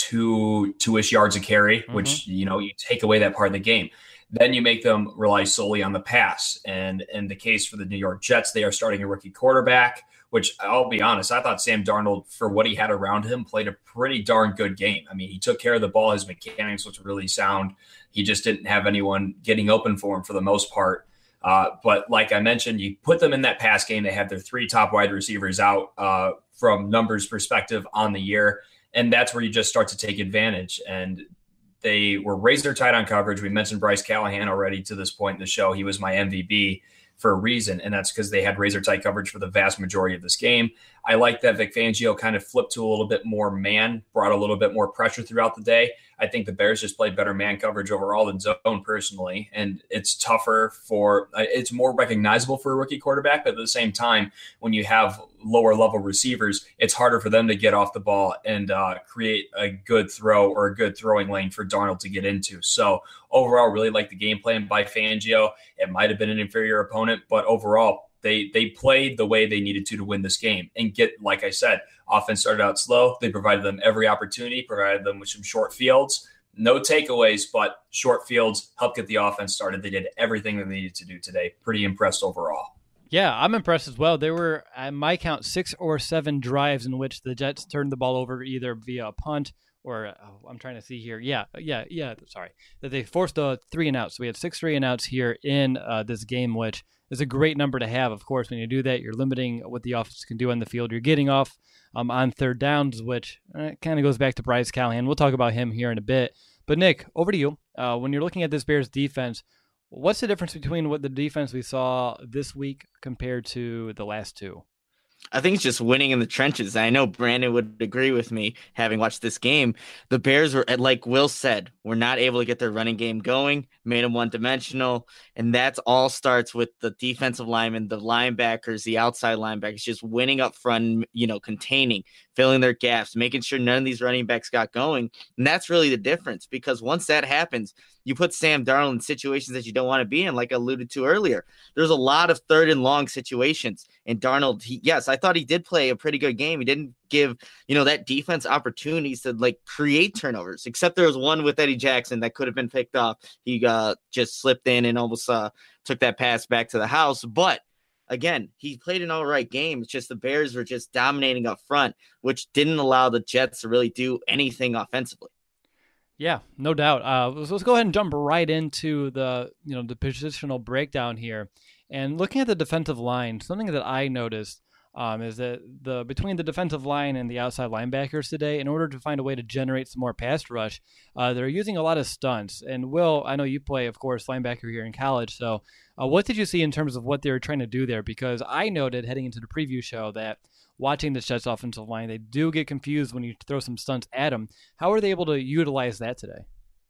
two, two-ish yards a carry, mm-hmm. which, you know, you take away that part of the game. Then you make them rely solely on the pass. And in the case for the New York Jets, they are starting a rookie quarterback, which I'll be honest, I thought Sam Darnold, for what he had around him, played a pretty darn good game. I mean, he took care of the ball. His mechanics was really sound. He just didn't have anyone getting open for him for the most part. Uh, but like I mentioned, you put them in that pass game. They have their three top wide receivers out uh, from numbers perspective on the year. And that's where you just start to take advantage. And they were razor tight on coverage. We mentioned Bryce Callahan already to this point in the show. He was my M V P for a reason, and that's because they had razor tight coverage for the vast majority of this game. I like that Vic Fangio kind of flipped to a little bit more man, brought a little bit more pressure throughout the day. I think the Bears just played better man coverage overall than zone personally, and it's tougher for – it's more recognizable for a rookie quarterback, but at the same time, when you have lower-level receivers, it's harder for them to get off the ball and uh, create a good throw or a good throwing lane for Darnold to get into. So overall, really like the game plan by Fangio. It might have been an inferior opponent, but overall, They they played the way they needed to to win this game and get, like I said, offense started out slow. They provided them every opportunity, provided them with some short fields, no takeaways, but short fields helped get the offense started. They did everything they needed to do today. Pretty impressed overall. Yeah, I'm impressed as well. There were, at my count, six or seven drives in which the Jets turned the ball over either via a punt or oh, I'm trying to see here. Yeah, yeah, yeah. Sorry, that they forced a three and outs. So we had six three and outs here in uh, this game, which is a great number to have. Of course, when you do that, you're limiting what the offense can do on the field. You're getting off um, on third downs, which uh, kind of goes back to Bryce Callahan. We'll talk about him here in a bit. But Nick, over to you. Uh, when you're looking at this Bears defense, what's the difference between what the defense we saw this week compared to the last two? I think it's just winning in the trenches. I know Brandon would agree with me, having watched this game. The Bears were, like Will said, were not able to get their running game going, made them one-dimensional, and that all starts with the defensive linemen, the linebackers, the outside linebackers, just winning up front, you know, containing, filling their gaps, making sure none of these running backs got going. And that's really the difference, because once that happens, you put Sam Darnold in situations that you don't want to be in, like I alluded to earlier. There's a lot of third and long situations. And Darnold, he, yes, I thought he did play a pretty good game. He didn't give, you know, that defense opportunities to like create turnovers, except there was one with Eddie Jackson that could have been picked off. He uh, just slipped in and almost uh, took that pass back to the house. But again, he played an all right game. It's just the Bears were just dominating up front, which didn't allow the Jets to really do anything offensively. Yeah, no doubt. Uh, let's, let's go ahead and jump right into the, you know, the positional breakdown here. And looking at the defensive line, something that I noticed um, is that the between the defensive line and the outside linebackers today, in order to find a way to generate some more pass rush, uh, they're using a lot of stunts. And Will, I know you play, of course, linebacker here in college. So uh, what did you see in terms of what they were trying to do there? Because I noted heading into the preview show that watching the Jets offensive line, they do get confused when you throw some stunts at them. How are they able to utilize that today?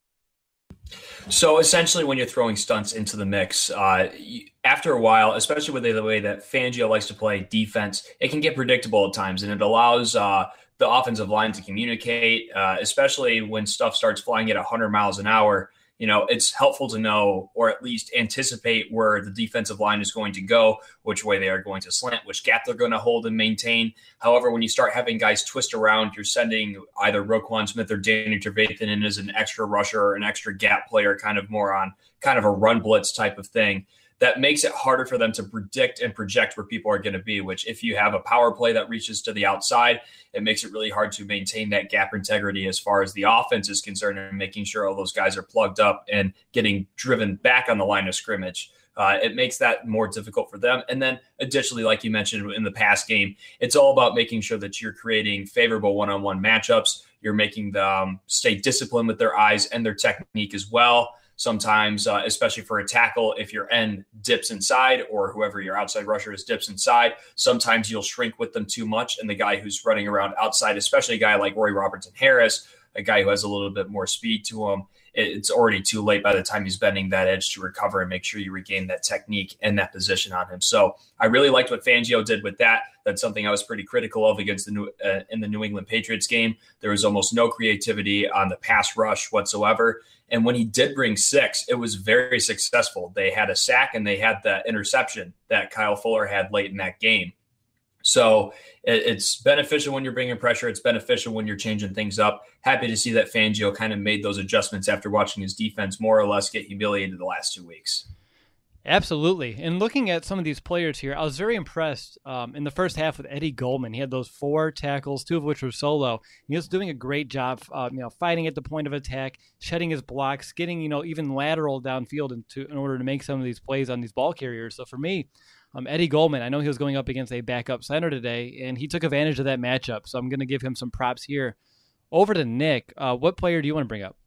So essentially, when you're throwing stunts into the mix, uh, after a while, especially with the way that Fangio likes to play defense, it can get predictable at times, and it allows uh, the offensive line to communicate, uh, especially when stuff starts flying at one hundred miles an hour. You know, it's helpful to know, or at least anticipate, where the defensive line is going to go, which way they are going to slant, which gap they're going to hold and maintain. However, when you start having guys twist around, you're sending either Roquan Smith or Danny Trevathan in as an extra rusher or an extra gap player, kind of more on kind of a run blitz type of thing. That makes it harder for them to predict and project where people are going to be, which if you have a power play that reaches to the outside, it makes it really hard to maintain that gap integrity as far as the offense is concerned and making sure all those guys are plugged up and getting driven back on the line of scrimmage. Uh, it makes that more difficult for them. And then additionally, like you mentioned in the past game, it's all about making sure that you're creating favorable one-on-one matchups. You're making them stay disciplined with their eyes and their technique as well. Sometimes, uh, especially for a tackle, if your end dips inside or whoever your outside rusher is dips inside, sometimes you'll shrink with them too much. And the guy who's running around outside, especially a guy like Roy Robertson Harris, a guy who has a little bit more speed to him, it's already too late by the time he's bending that edge to recover and make sure you regain that technique and that position on him. So I really liked what Fangio did with that. That's something I was pretty critical of against the New, uh, in the New England Patriots game. There was almost no creativity on the pass rush whatsoever. And when he did bring six, it was very successful. They had a sack and they had the interception that Kyle Fuller had late in that game. So it's beneficial when you're bringing pressure. It's beneficial when you're changing things up. Happy to see that Fangio kind of made those adjustments after watching his defense more or less get humiliated the last two weeks. Absolutely. And looking at some of these players here, I was very impressed um, in the first half with Eddie Goldman. He had those four tackles, two of which were solo. He was doing a great job, uh, you know, fighting at the point of attack, shedding his blocks, getting, you know, even lateral downfield into, in order to make some of these plays on these ball carriers. So for me, Um, Eddie Goldman, I know he was going up against a backup center today, and he took advantage of that matchup, so I'm going to give him some props here. Over to Nick, uh, what player do you want to bring up?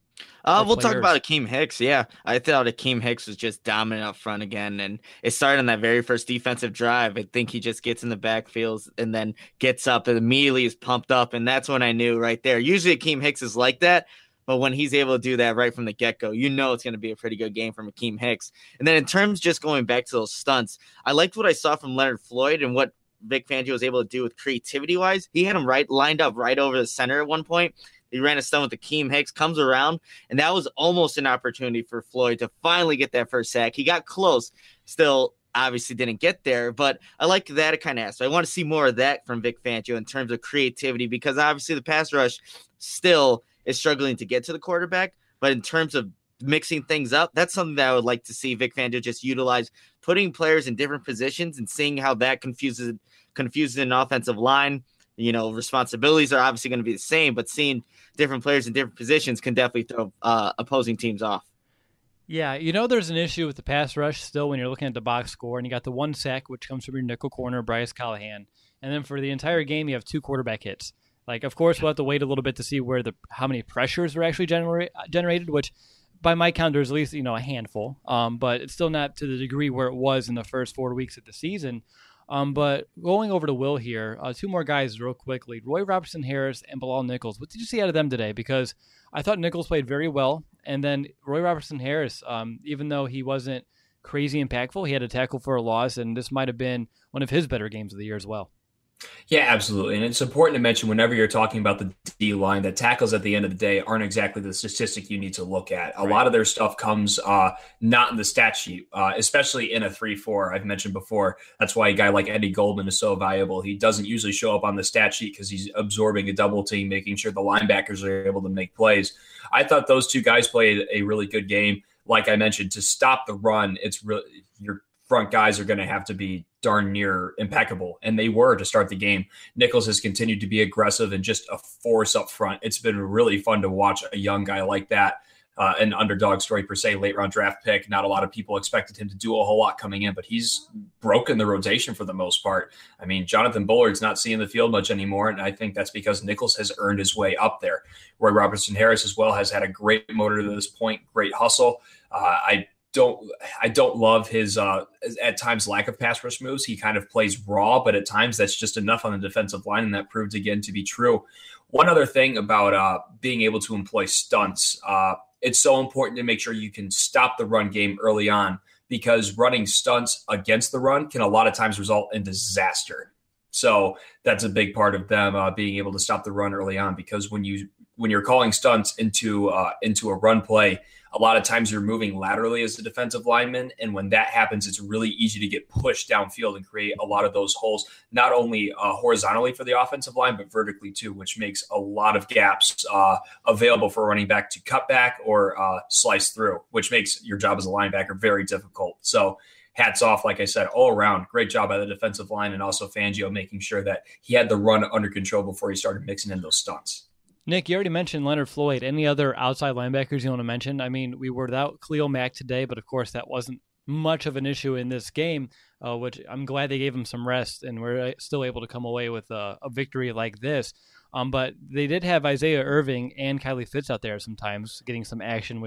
Uh, we'll players? talk about Akeem Hicks. Yeah, I thought Akeem Hicks was just dominant up front again, and it started on that very first defensive drive. I think he just gets in the backfield and then gets up and immediately is pumped up, and that's when I knew right there. Usually Akeem Hicks is like that, but when he's able to do that right from the get-go, you know it's going to be a pretty good game from Akeem Hicks. And then in terms just going back to those stunts, I liked what I saw from Leonard Floyd and what Vic Fangio was able to do with creativity-wise. He had him right lined up right over the center at one point. He ran a stunt with Akeem Hicks, comes around, and that was almost an opportunity for Floyd to finally get that first sack. He got close, still obviously didn't get there, but I like that kind of aspect. I want to see more of that from Vic Fangio in terms of creativity, because obviously the pass rush still is struggling to get to the quarterback, but in terms of mixing things up, that's something that I would like to see Vic Fangio just utilize, putting players in different positions and seeing how that confuses confuses an offensive line. You know, responsibilities are obviously going to be the same, but seeing different players in different positions can definitely throw uh, opposing teams off. Yeah, you know, there's an issue with the pass rush still when you're looking at the box score, and you got the one sack, which comes from your nickel corner, Bryce Callahan. And then for the entire game, you have two quarterback hits. Like, of course, we'll have to wait a little bit to see where the how many pressures were actually genera- generated, which by my count, there's at least, you know, a handful. Um, but it's still not to the degree where it was in the first four weeks of the season. Um, but going over to Will here, uh, two more guys real quickly. Roy Robertson Harris and Bilal Nichols. What did you see out of them today? Because I thought Nichols played very well. And then Roy Robertson Harris, um, even though he wasn't crazy impactful, he had a tackle for a loss. And this might have been one of his better games of the year as well. Yeah, absolutely. And it's important to mention whenever you're talking about the D line that tackles at the end of the day aren't exactly the statistic you need to look at. A right. lot of their stuff comes uh, not in the stat sheet, uh, especially in a three four. I've mentioned before, that's why a guy like Eddie Goldman is so valuable. He doesn't usually show up on the stat sheet because he's absorbing a double team, making sure the linebackers are able to make plays. I thought those two guys played a really good game. Like I mentioned, to stop the run, it's really your front guys are going to have to be darn near impeccable, and they were to start the game. Nichols has continued to be aggressive and just a force up front. It's been really fun to watch a young guy like that, uh, an underdog story per se, late round draft pick. Not a lot of people expected him to do a whole lot coming in, but he's broken the rotation for the most part. I mean, Jonathan Bullard's not seeing the field much anymore, and I think that's because Nichols has earned his way up there. Roy Robertson Harris as well has had a great motor to this point, great hustle. Uh, I Don't I don't love his uh, at times lack of pass rush moves. He kind of plays raw, but at times that's just enough on the defensive line, and that proved again to be true. One other thing about uh, being able to employ stunts, uh, it's so important to make sure you can stop the run game early on, because running stunts against the run can a lot of times result in disaster. So that's a big part of them uh, being able to stop the run early on, because when you when you're calling stunts into uh, into a run play, a lot of times you're moving laterally as the defensive lineman. And when that happens, it's really easy to get pushed downfield and create a lot of those holes, not only uh, horizontally for the offensive line, but vertically too, which makes a lot of gaps uh, available for running back to cut back or uh, slice through, which makes your job as a linebacker very difficult. So hats off, like I said, all around. Great job by the defensive line, and also Fangio making sure that he had the run under control before he started mixing in those stunts. Nick, you already mentioned Leonard Floyd. Any other outside linebackers you want to mention? I mean, we were without Khalil Mack today, but of course that wasn't much of an issue in this game, uh, which I'm glad they gave him some rest, and we're still able to come away with a, a victory like this. Um, but they did have Isaiah Irving and Kylie Fitz out there sometimes getting some action, which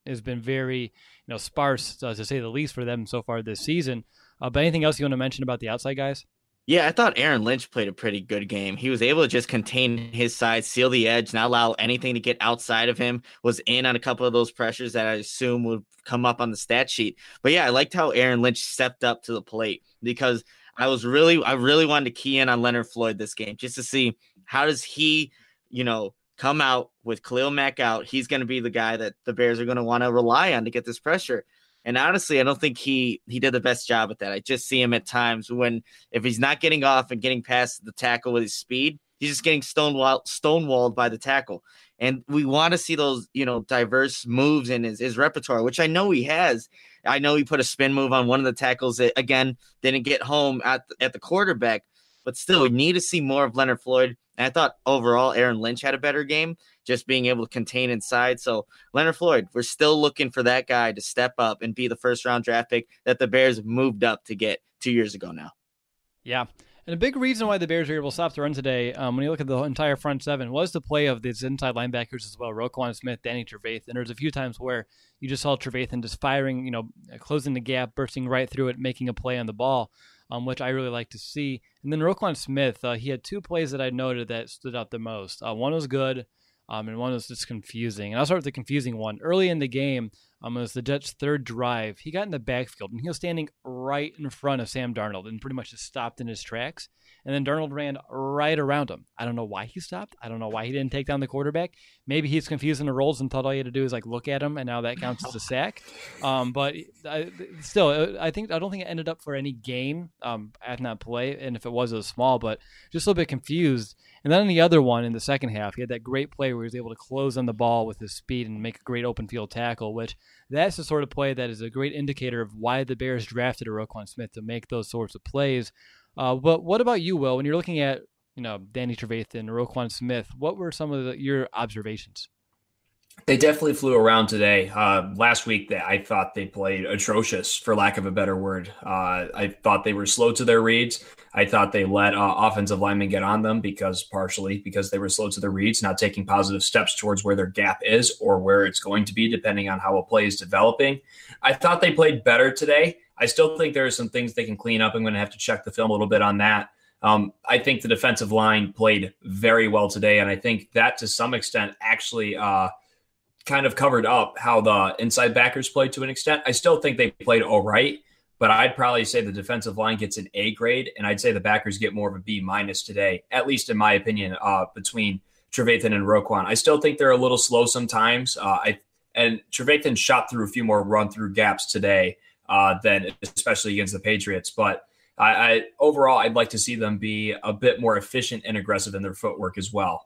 has been very, you know, sparse, uh, to say the least, for them so far this season. Uh, but anything else you want to mention about the outside guys? Yeah, I thought Aaron Lynch played a pretty good game. He was able to just contain his side, seal the edge, not allow anything to get outside of him, was in on a couple of those pressures that I assume would come up on the stat sheet. But yeah, I liked how Aaron Lynch stepped up to the plate because I was really, I really wanted to key in on Leonard Floyd this game just to see how does he, you know, come out with Khalil Mack out. He's going to be the guy that the Bears are going to want to rely on to get this pressure. And honestly, I don't think he he did the best job at that. I just see him at times when if he's not getting off and getting past the tackle with his speed, he's just getting stonewalled, stonewalled by the tackle. And we want to see those, you know, diverse moves in his, his repertoire, which I know he has. I know he put a spin move on one of the tackles that, again, didn't get home at the, at the quarterback. But still, we need to see more of Leonard Floyd. And I thought overall Aaron Lynch had a better game, just being able to contain inside. So Leonard Floyd, we're still looking for that guy to step up and be the first round draft pick that the Bears moved up to get two years ago now. Yeah. And a big reason why the Bears were able to stop the run today, um, when you look at the entire front seven, was the play of these inside linebackers as well, Roquan Smith, Danny Trevathan. And there's a few times where you just saw Trevathan just firing, you know, closing the gap, bursting right through it, making a play on the ball, um, which I really like to see. And then Roquan Smith, uh, he had two plays that I noted that stood out the most. Uh, one was good, um, and one was just confusing. And I'll start with the confusing one. Early in the game, Um, it was the Jets' third drive. He got in the backfield, and he was standing right in front of Sam Darnold and pretty much just stopped in his tracks. And then Darnold ran right around him. I don't know why he stopped. I don't know why he didn't take down the quarterback. Maybe he's confusing the roles and thought all he had to do is like look at him, and now that counts as a sack. Um, but I, still, I think I don't think it ended up for any gain um, at that play. And if it was, it was small, but just a little bit confused. And then on the other one in the second half, he had that great play where he was able to close on the ball with his speed and make a great open field tackle, which that's the sort of play that is a great indicator of why the Bears drafted a Roquan Smith, to make those sorts of plays. Uh, but what about you, Will? When you're looking at, you know, Danny Trevathan, Roquan Smith, what were some of the, your observations? They definitely flew around today. Uh, last week, I thought they played atrocious, for lack of a better word. Uh, I thought they were slow to their reads. I thought they let uh, offensive linemen get on them because partially because they were slow to their reads, not taking positive steps towards where their gap is or where it's going to be, depending on how a play is developing. I thought they played better today. I still think there are some things they can clean up. I'm going to have to check the film a little bit on that. Um, I think the defensive line played very well today, and I think that to some extent actually uh, kind of covered up how the inside backers played to an extent. I still think they played all right, but I'd probably say the defensive line gets an A grade, and I'd say the backers get more of a B minus today, at least in my opinion, uh, between Trevathan and Roquan. I still think they're a little slow sometimes, uh, I and Trevathan shot through a few more run-through gaps today uh, than especially against the Patriots, but I, I overall, I'd like to see them be a bit more efficient and aggressive in their footwork as well.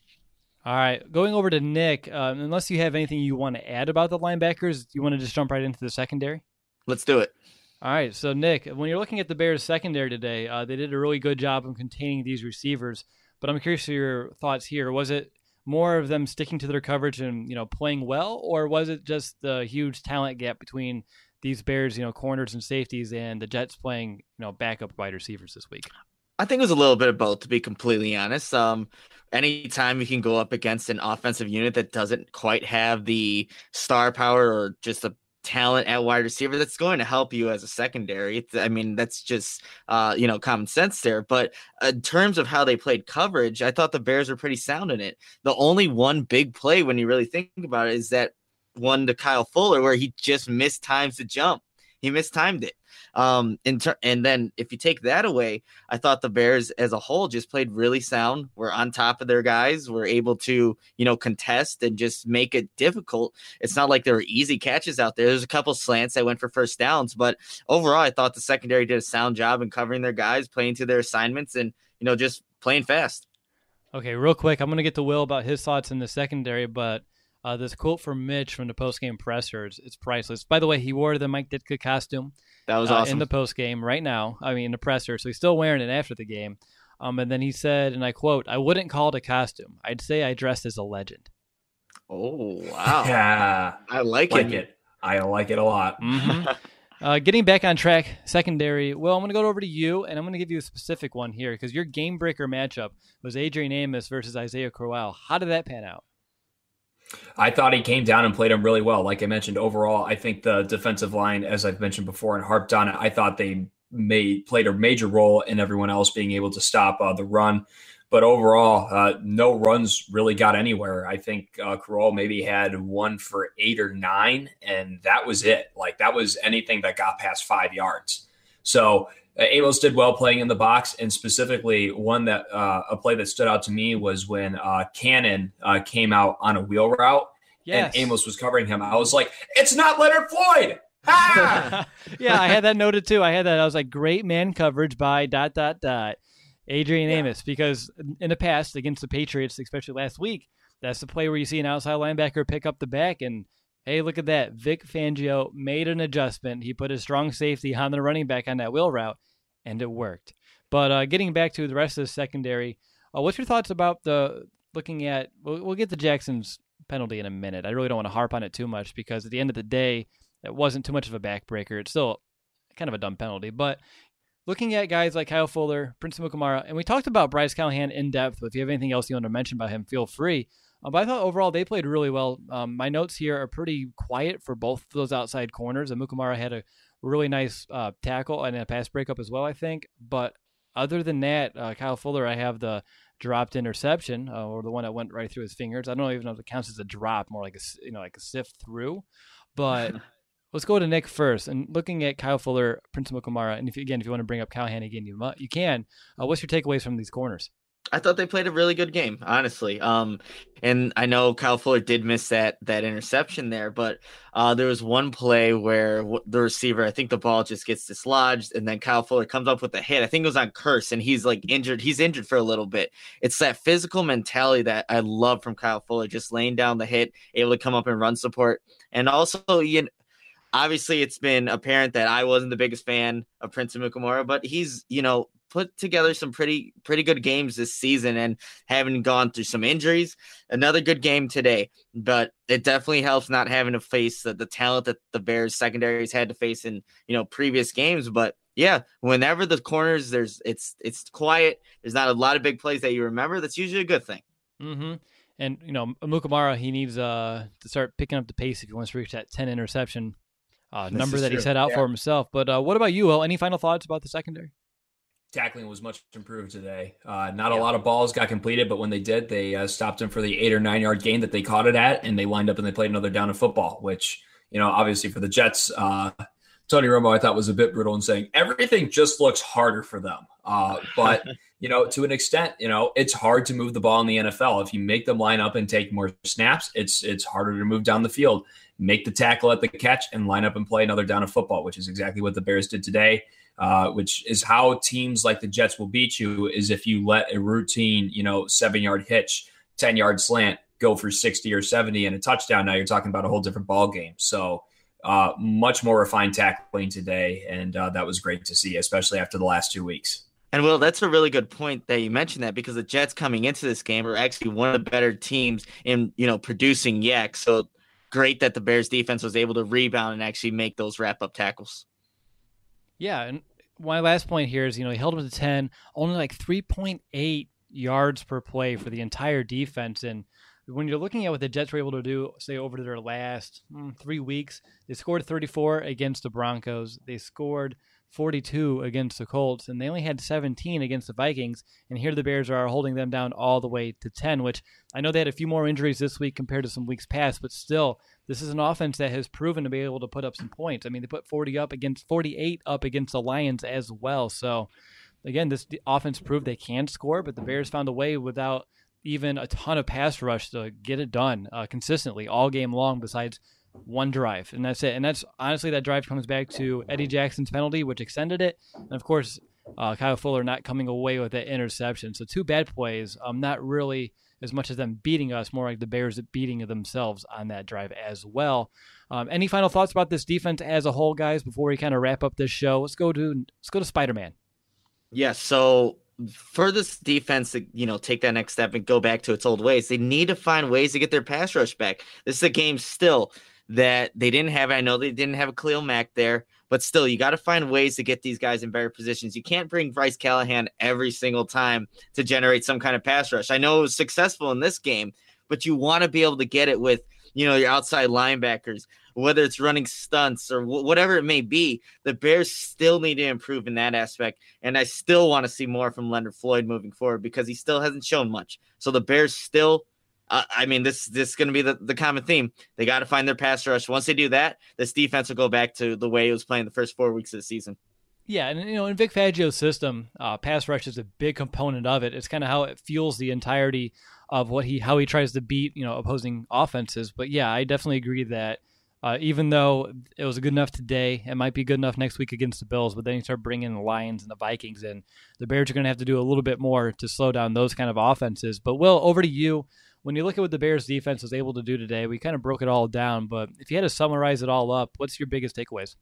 All right, going over to Nick, um, unless you have anything you want to add about the linebackers, you want to just jump right into the secondary? Let's do it. All right, so Nick, when you're looking at the Bears secondary today, uh, they did a really good job of containing these receivers, but I'm curious of your thoughts here. Was it more of them sticking to their coverage and, you know, playing well, or was it just the huge talent gap between these Bears, you know, corners and safeties, and the Jets playing, you know, backup wide receivers this week? I think it was a little bit of both, to be completely honest. Um, anytime you can go up against an offensive unit that doesn't quite have the star power or just a talent at wide receiver, that's going to help you as a secondary. It's, I mean, that's just, uh, you know, common sense there. But in terms of how they played coverage, I thought the Bears were pretty sound in it. The only one big play, when you really think about it, is that one to Kyle Fuller where he just missed times to jump. He mistimed it. Um, in ter- and then if you take that away, I thought the Bears as a whole just played really sound. We're on top of their guys. We're able to, you know, contest and just make it difficult. It's not like there were easy catches out there. There's a couple slants that went for first downs, but overall, I thought the secondary did a sound job in covering their guys, playing to their assignments, and, you know, just playing fast. Okay, real quick, I'm going to get to Will about his thoughts in the secondary, but Uh, this quote from Mitch from the postgame pressers, it's priceless. By the way, he wore the Mike Ditka costume. That was uh, awesome. In the postgame right now. I mean, in the presser. So he's still wearing it after the game. Um, and then he said, and I quote, "I wouldn't call it a costume. I'd say I dressed as a legend." Oh, wow. Yeah. I like, like it. it. I like it a lot. Mm-hmm. uh, getting back on track, secondary. Well, I'm going to go over to you, and I'm going to give you a specific one here because your game breaker matchup was Adrian Amos versus Isaiah Crowell. How did that pan out? I thought he came down and played him really well. Like I mentioned, overall, I think the defensive line, as I've mentioned before and harped on it, I thought they made played a major role in everyone else being able to stop uh, the run. But overall, uh, no runs really got anywhere. I think uh, Carroll maybe had one for eight or nine, and that was it. Like that was anything that got past five yards. So uh, Amos did well playing in the box, and specifically one that uh, a play that stood out to me was when uh, Cannon uh, came out on a wheel route, yes. and Amos was covering him. I was like, "It's not Leonard Floyd." Ah! Yeah, I had that noted too. I had that. I was like, "Great man coverage by dot dot dot." Adrian yeah. Amos, because in the past against the Patriots, especially last week, that's the play where you see an outside linebacker pick up the back and, hey, look at that. Vic Fangio made an adjustment. He put his strong safety on the running back on that wheel route, and it worked. But uh, getting back to the rest of the secondary, uh, what's your thoughts about the looking at we'll, – we'll get to Jackson's penalty in a minute. I really don't want to harp on it too much because at the end of the day, it wasn't too much of a backbreaker. It's still kind of a dumb penalty, but – looking at guys like Kyle Fuller, Prince Amukamara, and we talked about Bryce Callahan in depth. If you have anything else you want to mention about him, feel free. Uh, but I thought overall they played really well. Um, my notes here are pretty quiet for both of those outside corners. Amukamara had a really nice uh, tackle and a pass breakup as well, I think. But other than that, uh, Kyle Fuller, I have the dropped interception uh, or the one that went right through his fingers. I don't even know if it counts as a drop, more like a you know like a sift through, but. Let's go to Nick first. And looking at Kyle Fuller, Prince Amukamara, and if again, if you want to bring up Callahan again, you you can. Uh, what's your takeaways from these corners? I thought they played a really good game, honestly. Um, and I know Kyle Fuller did miss that that interception there, but uh, there was one play where w- the receiver, I think the ball just gets dislodged, and then Kyle Fuller comes up with a hit. I think it was on Curse, and he's like injured. He's injured for a little bit. It's that physical mentality that I love from Kyle Fuller, just laying down the hit, able to come up and run support, and also you know, obviously, it's been apparent that I wasn't the biggest fan of Prince Amukamara, but he's, you know, put together some pretty pretty good games this season and having gone through some injuries. Another good game today, but it definitely helps not having to face the, the talent that the Bears secondaries had to face in, you know, previous games. But yeah, whenever the corners, there's it's it's quiet. There's not a lot of big plays that you remember. That's usually a good thing. Mm-hmm. And, you know, Amukamara, he needs uh, to start picking up the pace if he wants to reach that ten interception Uh, number that true. he set out yeah. for himself. But uh, what about you, Will? Any final thoughts about the secondary? Tackling was much improved today. Uh, not yeah. a lot of balls got completed, but when they did, they uh, stopped him for the eight or nine yard gain that they caught it at, and they lined up and they played another down of football, which, you know, obviously for the Jets, uh, Tony Romo, I thought was a bit brutal in saying everything just looks harder for them. Uh, but, you know, to an extent, you know, it's hard to move the ball in the N F L. If you make them line up and take more snaps, it's it's harder to move down the field. Make the tackle at the catch and line up and play another down of football, which is exactly what the Bears did today, uh, which is how teams like the Jets will beat you is if you let a routine, you know, seven-yard hitch, ten-yard slant go for sixty or seventy and a touchdown. Now you're talking about a whole different ball game. So uh, much more refined tackling today, and uh, that was great to see, especially after the last two weeks. And, Will, that's a really good point that you mentioned that because the Jets coming into this game are actually one of the better teams in, you know, producing yak. So great that the Bears defense was able to rebound and actually make those wrap-up tackles. Yeah, and my last point here is, you know, he held him to ten, only like three point eight yards per play for the entire defense. And when you're looking at what the Jets were able to do, say, over their last mm, three weeks, they scored thirty-four against the Broncos. They scored forty-two against the Colts, and they only had seventeen against the Vikings. And here the Bears are holding them down all the way to ten, which I know they had a few more injuries this week compared to some weeks past, but still, this is an offense that has proven to be able to put up some points. I mean, they put forty up against forty-eight up against the Lions as well. So again, this offense proved they can score, but the Bears found a way without even a ton of pass rush to get it done uh, consistently all game long besides one drive, and that's it. And that's honestly, that drive comes back to Eddie Jackson's penalty, which extended it, and of course, uh, Kyle Fuller not coming away with that interception. So two bad plays, um, not really as much as them beating us, more like the Bears beating themselves on that drive as well. Um, any final thoughts about this defense as a whole, guys, before we kind of wrap up this show? Let's go to let's go to Spider-Man. Yeah, so for this defense to, you know, take that next step and go back to its old ways, they need to find ways to get their pass rush back. This is a game still that they didn't have. I know they didn't have a Khalil Mack there, but still, you got to find ways to get these guys in better positions. You can't bring Bryce Callahan every single time to generate some kind of pass rush. I know it was successful in this game, but you want to be able to get it with, you know, your outside linebackers, whether it's running stunts or w- whatever it may be. The Bears still need to improve in that aspect. And I still want to see more from Leonard Floyd moving forward because he still hasn't shown much. So the Bears still, uh, I mean, this, this is going to be the, the common theme. They got to find their pass rush. Once they do that, this defense will go back to the way it was playing the first four weeks of the season. Yeah, and you know, in Vic Fangio's system, uh, pass rush is a big component of it. It's kind of how it fuels the entirety of what he how he tries to beat, you know, opposing offenses. But yeah, I definitely agree that uh, even though it was good enough today, it might be good enough next week against the Bills. But then you start bringing the Lions and the Vikings in, the Bears are going to have to do a little bit more to slow down those kind of offenses. But Will, over to you. When you look at what the Bears defense was able to do today, we kind of broke it all down. But if you had to summarize it all up, what's your biggest takeaways?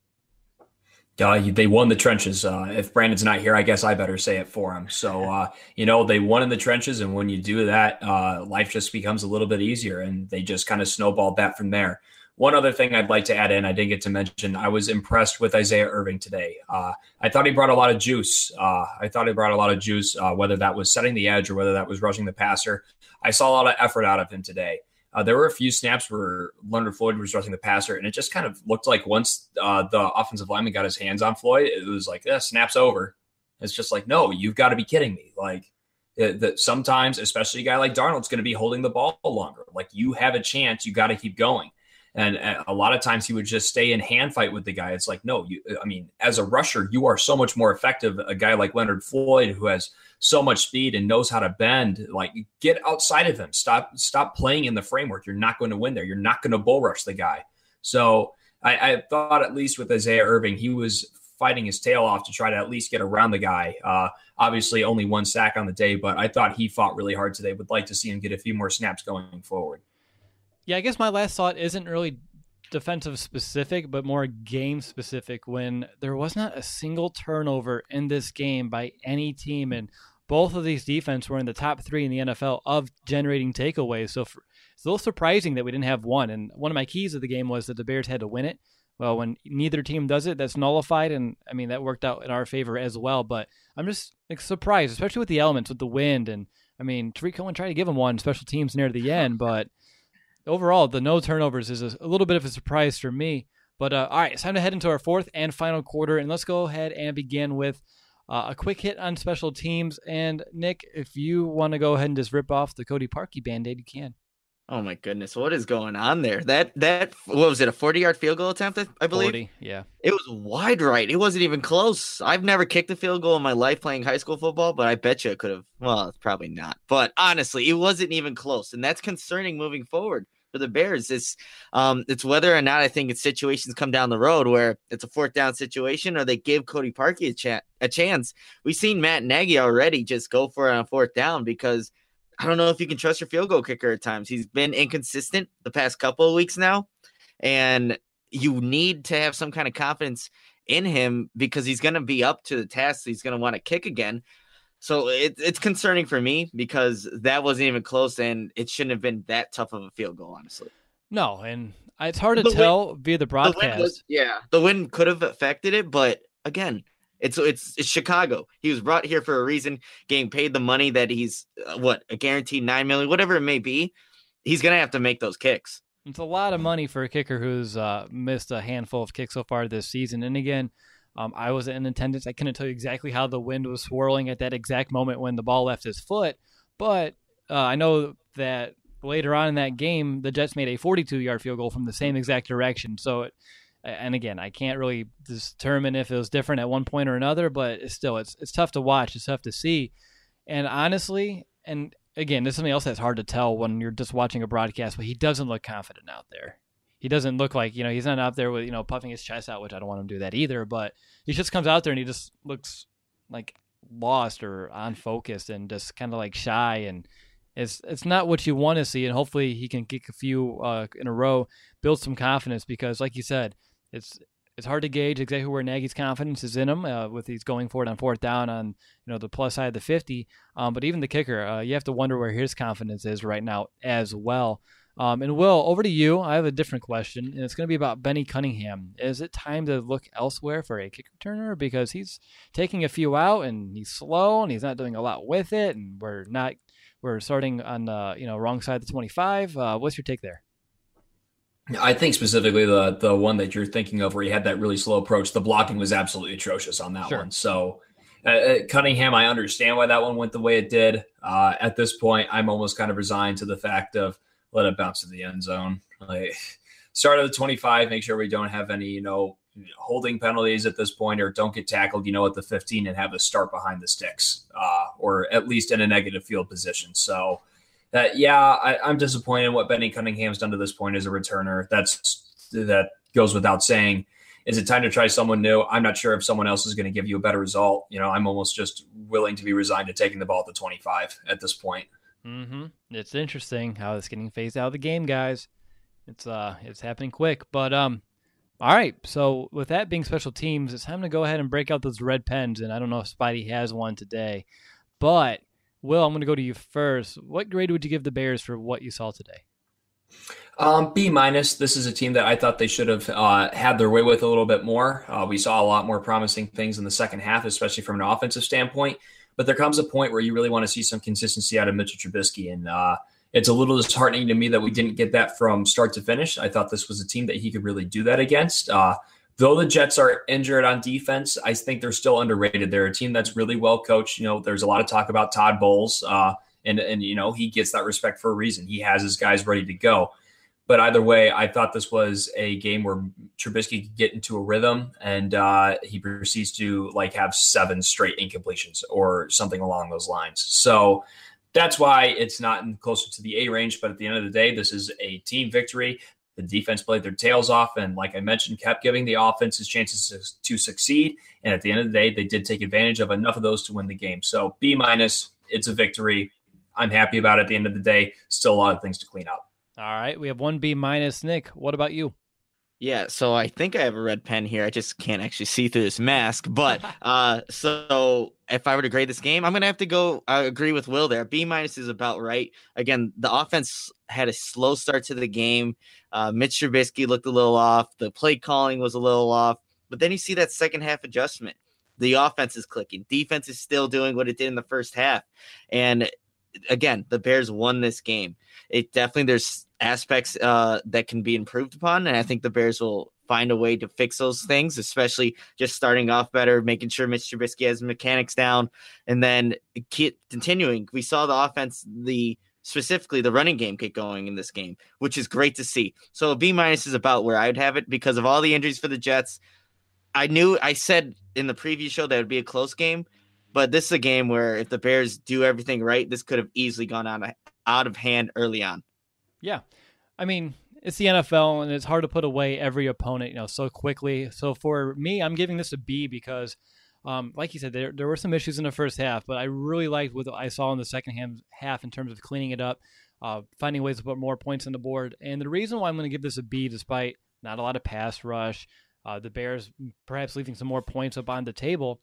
Uh, they won the trenches. Uh, if Brandon's not here, I guess I better say it for him. So, uh, you know, they won in the trenches. And when you do that, uh, life just becomes a little bit easier. And they just kind of snowballed that from there. One other thing I'd like to add in, I didn't get to mention, I was impressed with Isaiah Irving today. Uh, I thought he brought a lot of juice. Uh, I thought he brought a lot of juice, uh, whether that was setting the edge or whether that was rushing the passer. I saw a lot of effort out of him today. Uh, there were a few snaps where Leonard Floyd was rushing the passer, and it just kind of looked like once uh, the offensive lineman got his hands on Floyd, it was like, yeah, snap's over. It's just like, no, you've got to be kidding me. Like uh, that sometimes, especially a guy like Darnold's going to be holding the ball longer. Like you have a chance, you got to keep going. And a lot of times he would just stay in hand fight with the guy. It's like, no, you, I mean, as a rusher, you are so much more effective. A guy like Leonard Floyd, who has so much speed and knows how to bend, like get outside of him. Stop, stop playing in the framework. You're not going to win there. You're not going to bull rush the guy. So I, I thought at least with Isaiah Irving, he was fighting his tail off to try to at least get around the guy. Uh, obviously only one sack on the day, but I thought he fought really hard today. Would like to see him get a few more snaps going forward. Yeah, I guess my last thought isn't really defensive specific, but more game specific when there was not a single turnover in this game by any team. And both of these defense were in the top three in the N F L of generating takeaways. So for, it's a little surprising that we didn't have one. And one of my keys of the game was that the Bears had to win it. Well, when neither team does it, that's nullified. And I mean, that worked out in our favor as well. But I'm just like, surprised, especially with the elements, with the wind. And I mean, Tariq Cohen tried to give him one special teams near the end, but overall, the no turnovers is a, a little bit of a surprise for me. But uh, all right, it's time to head into our fourth and final quarter, and let's go ahead and begin with uh, a quick hit on special teams. And Nick, if you want to go ahead and just rip off the Cody Parkey Band-Aid, you can. Oh my goodness, what is going on there? That that what was it? A forty-yard field goal attempt, I believe. forty, yeah. It was wide right. It wasn't even close. I've never kicked a field goal in my life playing high school football, but I bet you it could have. Well, probably not. But honestly, it wasn't even close, and that's concerning moving forward for the Bears. It's um, it's whether or not I think it's situations come down the road where it's a fourth down situation or they give Cody Parkey a, cha- a chance. We've seen Matt Nagy already just go for it on fourth down because I don't know if you can trust your field goal kicker at times. He's been inconsistent the past couple of weeks now, and you need to have some kind of confidence in him because he's going to be up to the task. He's going to want to kick again. So it, it's concerning for me because that wasn't even close, and it shouldn't have been that tough of a field goal, honestly. No, and it's hard to the tell wind, via the broadcast. The was, yeah, the wind could have affected it, but again, it's it's it's Chicago. He was brought here for a reason, getting paid the money that he's uh, what a guaranteed nine million, whatever it may be. He's gonna have to make those kicks. It's a lot of money for a kicker who's uh, missed a handful of kicks so far this season, and again. Um, I wasn't in attendance. I couldn't tell you exactly how the wind was swirling at that exact moment when the ball left his foot. But uh, I know that later on in that game, the Jets made a forty-two-yard field goal from the same exact direction. So, it, and again, I can't really determine if it was different at one point or another, but it's still, it's it's tough to watch. It's tough to see. And honestly, and again, this is something else that's hard to tell when you're just watching a broadcast, but he doesn't look confident out there. He doesn't look like, you know, he's not out there with, you know, puffing his chest out, which I don't want him to do that either, but he just comes out there and he just looks like lost or unfocused and just kind of like shy. And it's it's not what you want to see. And hopefully he can kick a few uh, in a row, build some confidence because, like you said, it's it's hard to gauge exactly where Nagy's confidence is in him uh, with he's going for it on fourth down on, you know, the plus side of the fifty. Um, but even the kicker, uh, you have to wonder where his confidence is right now as well. Um, and Will, over to you. I have a different question, and it's going to be about Benny Cunningham. Is it time to look elsewhere for a kick returner because he's taking a few out and he's slow and he's not doing a lot with it, and we're not were starting on the you know wrong side of the twenty-five. Uh, what's your take there? I think specifically the the one that you're thinking of where he had that really slow approach, the blocking was absolutely atrocious on that Sure. one. So uh, Cunningham, I understand why that one went the way it did. Uh, at this point, I'm almost kind of resigned to the fact of let it bounce to the end zone. Like, start at the twenty-five, make sure we don't have any, you know, holding penalties at this point, or don't get tackled, you know, at the fifteen and have us start behind the sticks, uh, or at least in a negative field position. So, uh, yeah, I, I'm disappointed in what Benny Cunningham's done to this point as a returner. That's that goes without saying. Is it time to try someone new? I'm not sure if someone else is going to give you a better result. You know, I'm almost just willing to be resigned to taking the ball at the twenty-five at this point. Mm-hmm. It's interesting how it's getting phased out of the game, guys. It's uh, it's happening quick, but um. All right, so with that being special teams, it's time to go ahead and break out those red pens, and I don't know if Spidey has one today, but Will, I'm going to go to you first. What grade would you give the Bears for what you saw today? Um, B minus. This is a team that I thought they should have uh, had their way with a little bit more. Uh, we saw a lot more promising things in the second half, especially from an offensive standpoint, but there comes a point where you really want to see some consistency out of Mitchell Trubisky, and uh, it's a little disheartening to me that we didn't get that from start to finish. I thought this was a team that he could really do that against. Uh, though the Jets are injured on defense, I think they're still underrated. They're a team that's really well coached. You know, there's a lot of talk about Todd Bowles, uh, and, and, you know, he gets that respect for a reason. He has his guys ready to go. But either way, I thought this was a game where Trubisky could get into a rhythm, and uh, he proceeds to like have seven straight incompletions or something along those lines. So that's why it's not in closer to the A range. But at the end of the day, this is a team victory. The defense played their tails off, and like I mentioned, kept giving the offenses chances to, to succeed. And at the end of the day, they did take advantage of enough of those to win the game. So B minus, it's a victory. I'm happy about it at the end of the day. Still a lot of things to clean up. All right, we have one B minus. Nick, what about you? Yeah, so I think I have a red pen here. I just can't actually see through this mask. But uh, so if I were to grade this game, I'm going to have to go I agree with Will there. B minus is about right. Again, the offense had a slow start to the game. Uh, Mitch Trubisky looked a little off. The play calling was a little off. But then you see that second half adjustment. The offense is clicking. Defense is still doing what it did in the first half. And again, the Bears won this game. It definitely, there's aspects uh, that can be improved upon, and I think the Bears will find a way to fix those things, especially just starting off better, making sure Mitch Trubisky has mechanics down, and then keep continuing. We saw the offense, the specifically the running game get going in this game, which is great to see. So a B minus is about where I'd have it because of all the injuries for the Jets. I knew I said in the preview show that it would be a close game, but this is a game where if the Bears do everything right, this could have easily gone out, out of hand early on. Yeah. I mean, it's the N F L, and it's hard to put away every opponent, you know, so quickly. So for me, I'm giving this a B because, um, like you said, there there were some issues in the first half, but I really liked what I saw in the second half in terms of cleaning it up, uh, finding ways to put more points on the board. And the reason why I'm going to give this a B, despite not a lot of pass rush, uh, the Bears perhaps leaving some more points up on the table,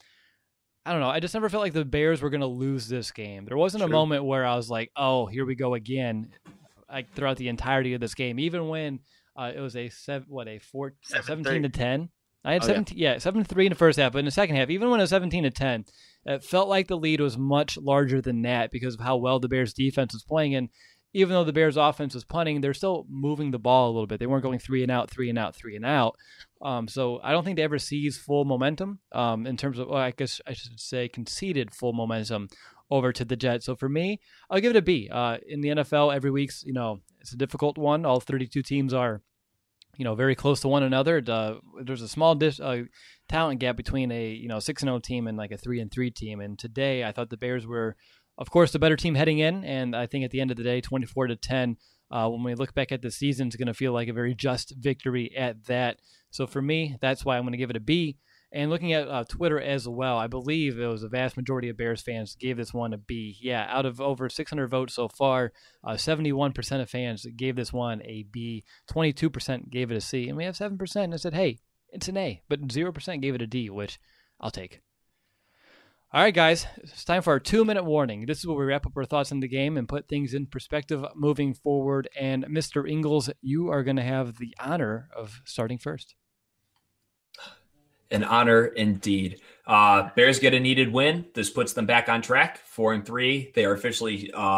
I don't know. I just never felt like the Bears were going to lose this game. There wasn't True. a moment where I was like, oh, here we go again. Like throughout the entirety of this game, even when uh, it was a seven, what a four, a seventeen to ten. I had oh, seventeen, yeah, yeah seven to three in the first half, but in the second half, even when it was seventeen to ten, it felt like the lead was much larger than that because of how well the Bears defense was playing. And even though the Bears offense was punting, they're still moving the ball a little bit. They weren't going three and out, three and out, three and out. Um, so I don't think they ever seized full momentum um, in terms of, well, I guess I should say conceded full momentum over to the Jets. So for me, I'll give it a B. Uh, in the N F L, every week's, you know, it's a difficult one. All thirty-two teams are, you know, very close to one another. Uh, there's a small dis- uh, talent gap between a, you know, six and oh team and like a three and three team. And today I thought the Bears were, of course, the better team heading in. And I think at the end of the day, twenty-four to ten, uh, when we look back at the season, it's going to feel like a very just victory at that. So for me, that's why I'm going to give it a B. And looking at uh, Twitter as well, I believe it was a vast majority of Bears fans gave this one a B. Yeah, out of over six hundred votes so far, uh, seventy-one percent of fans gave this one a B, twenty-two percent gave it a C, and we have seven percent that said, hey, it's an A, but zero percent gave it a D, which I'll take. All right, guys, it's time for our two-minute warning. This is where we wrap up our thoughts on the game and put things in perspective moving forward. And Mister Ingles, you are going to have the honor of starting first. An honor indeed. Uh, Bears get a needed win. This puts them back on track, four and three. They are officially uh,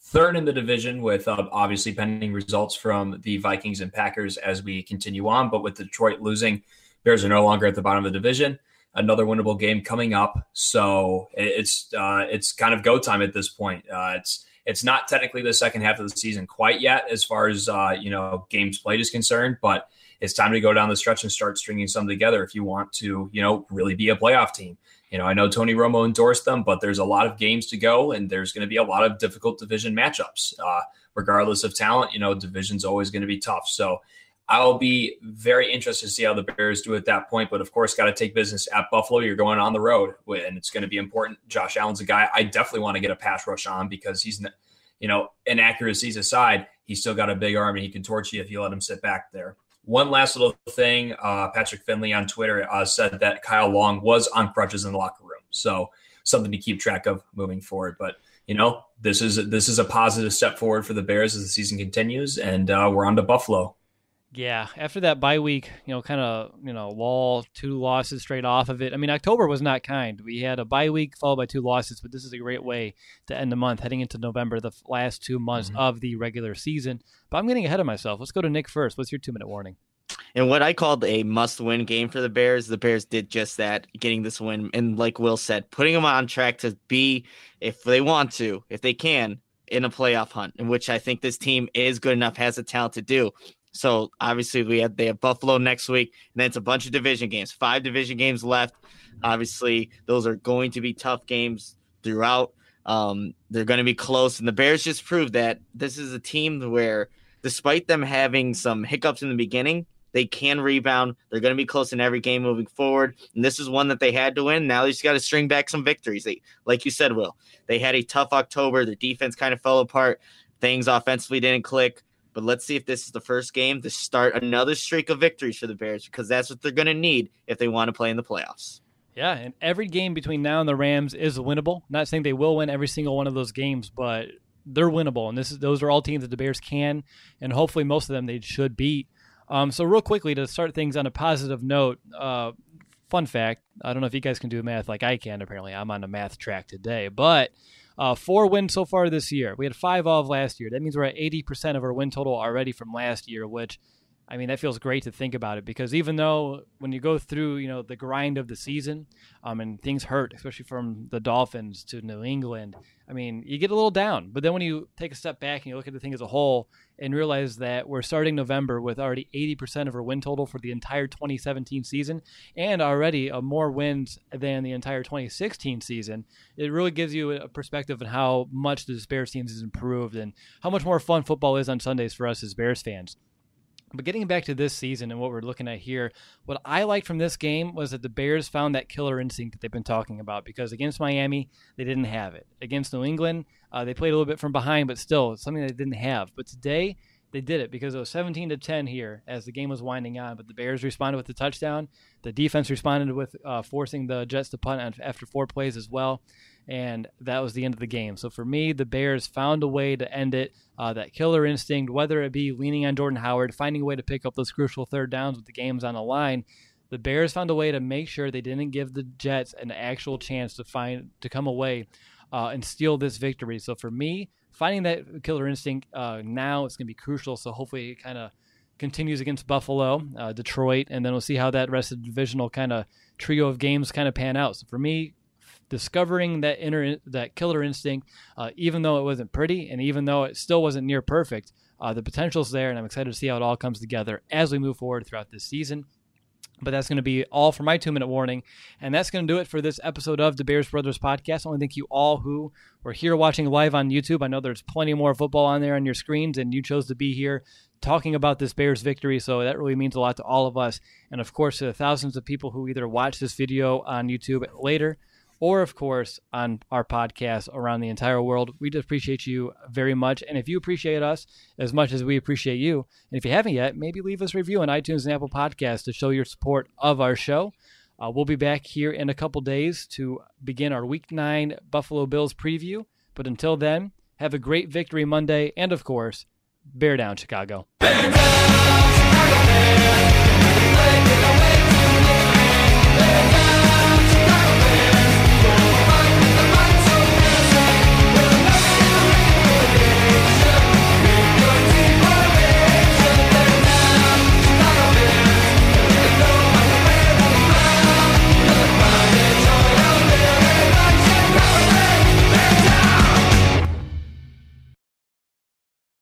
third in the division with uh, obviously pending results from the Vikings and Packers as we continue on. But with Detroit losing, Bears are no longer at the bottom of the division. Another winnable game coming up. So it's uh, it's kind of go time at this point. Uh, it's it's not technically the second half of the season quite yet as far as uh, you know games played is concerned, but it's time to go down the stretch and start stringing some together if you want to, you know, really be a playoff team. You know, I know Tony Romo endorsed them, but there's a lot of games to go, and there's going to be a lot of difficult division matchups. Uh, regardless of talent, you know, division's always going to be tough. So I'll be very interested to see how the Bears do at that point. But, of course, got to take business at Buffalo. You're going on the road, and it's going to be important. Josh Allen's a guy I definitely want to get a pass rush on because he's, you know, inaccuracies aside, he's still got a big arm, and he can torch you if you let him sit back there. One last little thing, uh, Patrick Finley on Twitter uh, said that Kyle Long was on crutches in the locker room. So something to keep track of moving forward. But, you know, this is this is a positive step forward for the Bears as the season continues, and uh, we're on to Buffalo. Yeah, after that bye week, you know, kind of, you know, lull, two losses straight off of it. I mean, October was not kind. We had a bye week followed by two losses, but this is a great way to end the month, heading into November, the last two months mm-hmm. of the regular season. But I'm getting ahead of myself. Let's go to Nick first. What's your two-minute warning? And what I called a must-win game for the Bears, the Bears did just that, getting this win. And like Will said, putting them on track to be, if they want to, if they can, in a playoff hunt, in which I think this team is good enough, has the talent to do. So obviously we have they have Buffalo next week, and then it's a bunch of division games, five division games left. Obviously, those are going to be tough games throughout. Um, they're going to be close, and the Bears just proved that this is a team where, despite them having some hiccups in the beginning, they can rebound. They're going to be close in every game moving forward, and this is one that they had to win. Now they just got to string back some victories. They, like you said, Will, they had a tough October. Their defense kind of fell apart. Things offensively didn't click. But let's see if this is the first game to start another streak of victories for the Bears, because that's what they're going to need if they want to play in the playoffs. Yeah, and every game between now and the Rams is winnable. I'm not saying they will win every single one of those games, but they're winnable. And this is those are all teams that the Bears can, and hopefully most of them they should beat. Um, so real quickly, to start things on a positive note, uh, fun fact, I don't know if you guys can do math like I can. Apparently, I'm on a math track today, but Uh, four wins so far this year. We had five all of last year. That means we're at eighty percent of our win total already from last year, which, I mean, that feels great to think about it, because even though when you go through, you know, the grind of the season, um, and things hurt, especially from the Dolphins to New England, I mean, you get a little down. But then when you take a step back and you look at the thing as a whole and realize that we're starting November with already eighty percent of our win total for the entire twenty seventeen season, and already uh, more wins than the entire twenty sixteen season, it really gives you a perspective on how much the Bears team has improved and how much more fun football is on Sundays for us as Bears fans. But getting back to this season and what we're looking at here, what I liked from this game was that the Bears found that killer instinct that they've been talking about, because against Miami, they didn't have it. Against New England, uh, they played a little bit from behind, but still, it's something they didn't have. But today, they did it because it was seventeen to ten here as the game was winding on. But the Bears responded with the touchdown. The defense responded with uh, forcing the Jets to punt after four plays as well. And that was the end of the game. So for me, the Bears found a way to end it. Uh, that killer instinct, whether it be leaning on Jordan Howard, finding a way to pick up those crucial third downs with the games on the line, the Bears found a way to make sure they didn't give the Jets an actual chance to find to come away uh, and steal this victory. So for me, finding that killer instinct uh, now, it's going to be crucial. So hopefully it kind of continues against Buffalo, uh, Detroit, and then we'll see how that rest of the divisional kind of trio of games kind of pan out. So for me, discovering that inner that killer instinct, uh, even though it wasn't pretty and even though it still wasn't near perfect, uh, the potential's there, and I'm excited to see how it all comes together as we move forward throughout this season. But that's going to be all for my two-minute warning, and that's going to do it for this episode of the Bears Brothers Podcast. I want to thank you all who were here watching live on YouTube. I know there's plenty more football on there on your screens, and you chose to be here talking about this Bears victory, so that really means a lot to all of us. And, of course, to the thousands of people who either watch this video on YouTube later or, of course, on our podcast around the entire world. We just appreciate you very much. And if you appreciate us as much as we appreciate you, and if you haven't yet, maybe leave us a review on iTunes and Apple Podcasts to show your support of our show. Uh, we'll be back here in a couple days to begin our Week nine Buffalo Bills preview. But until then, have a great victory Monday. And, of course, bear down, Chicago. Bear down!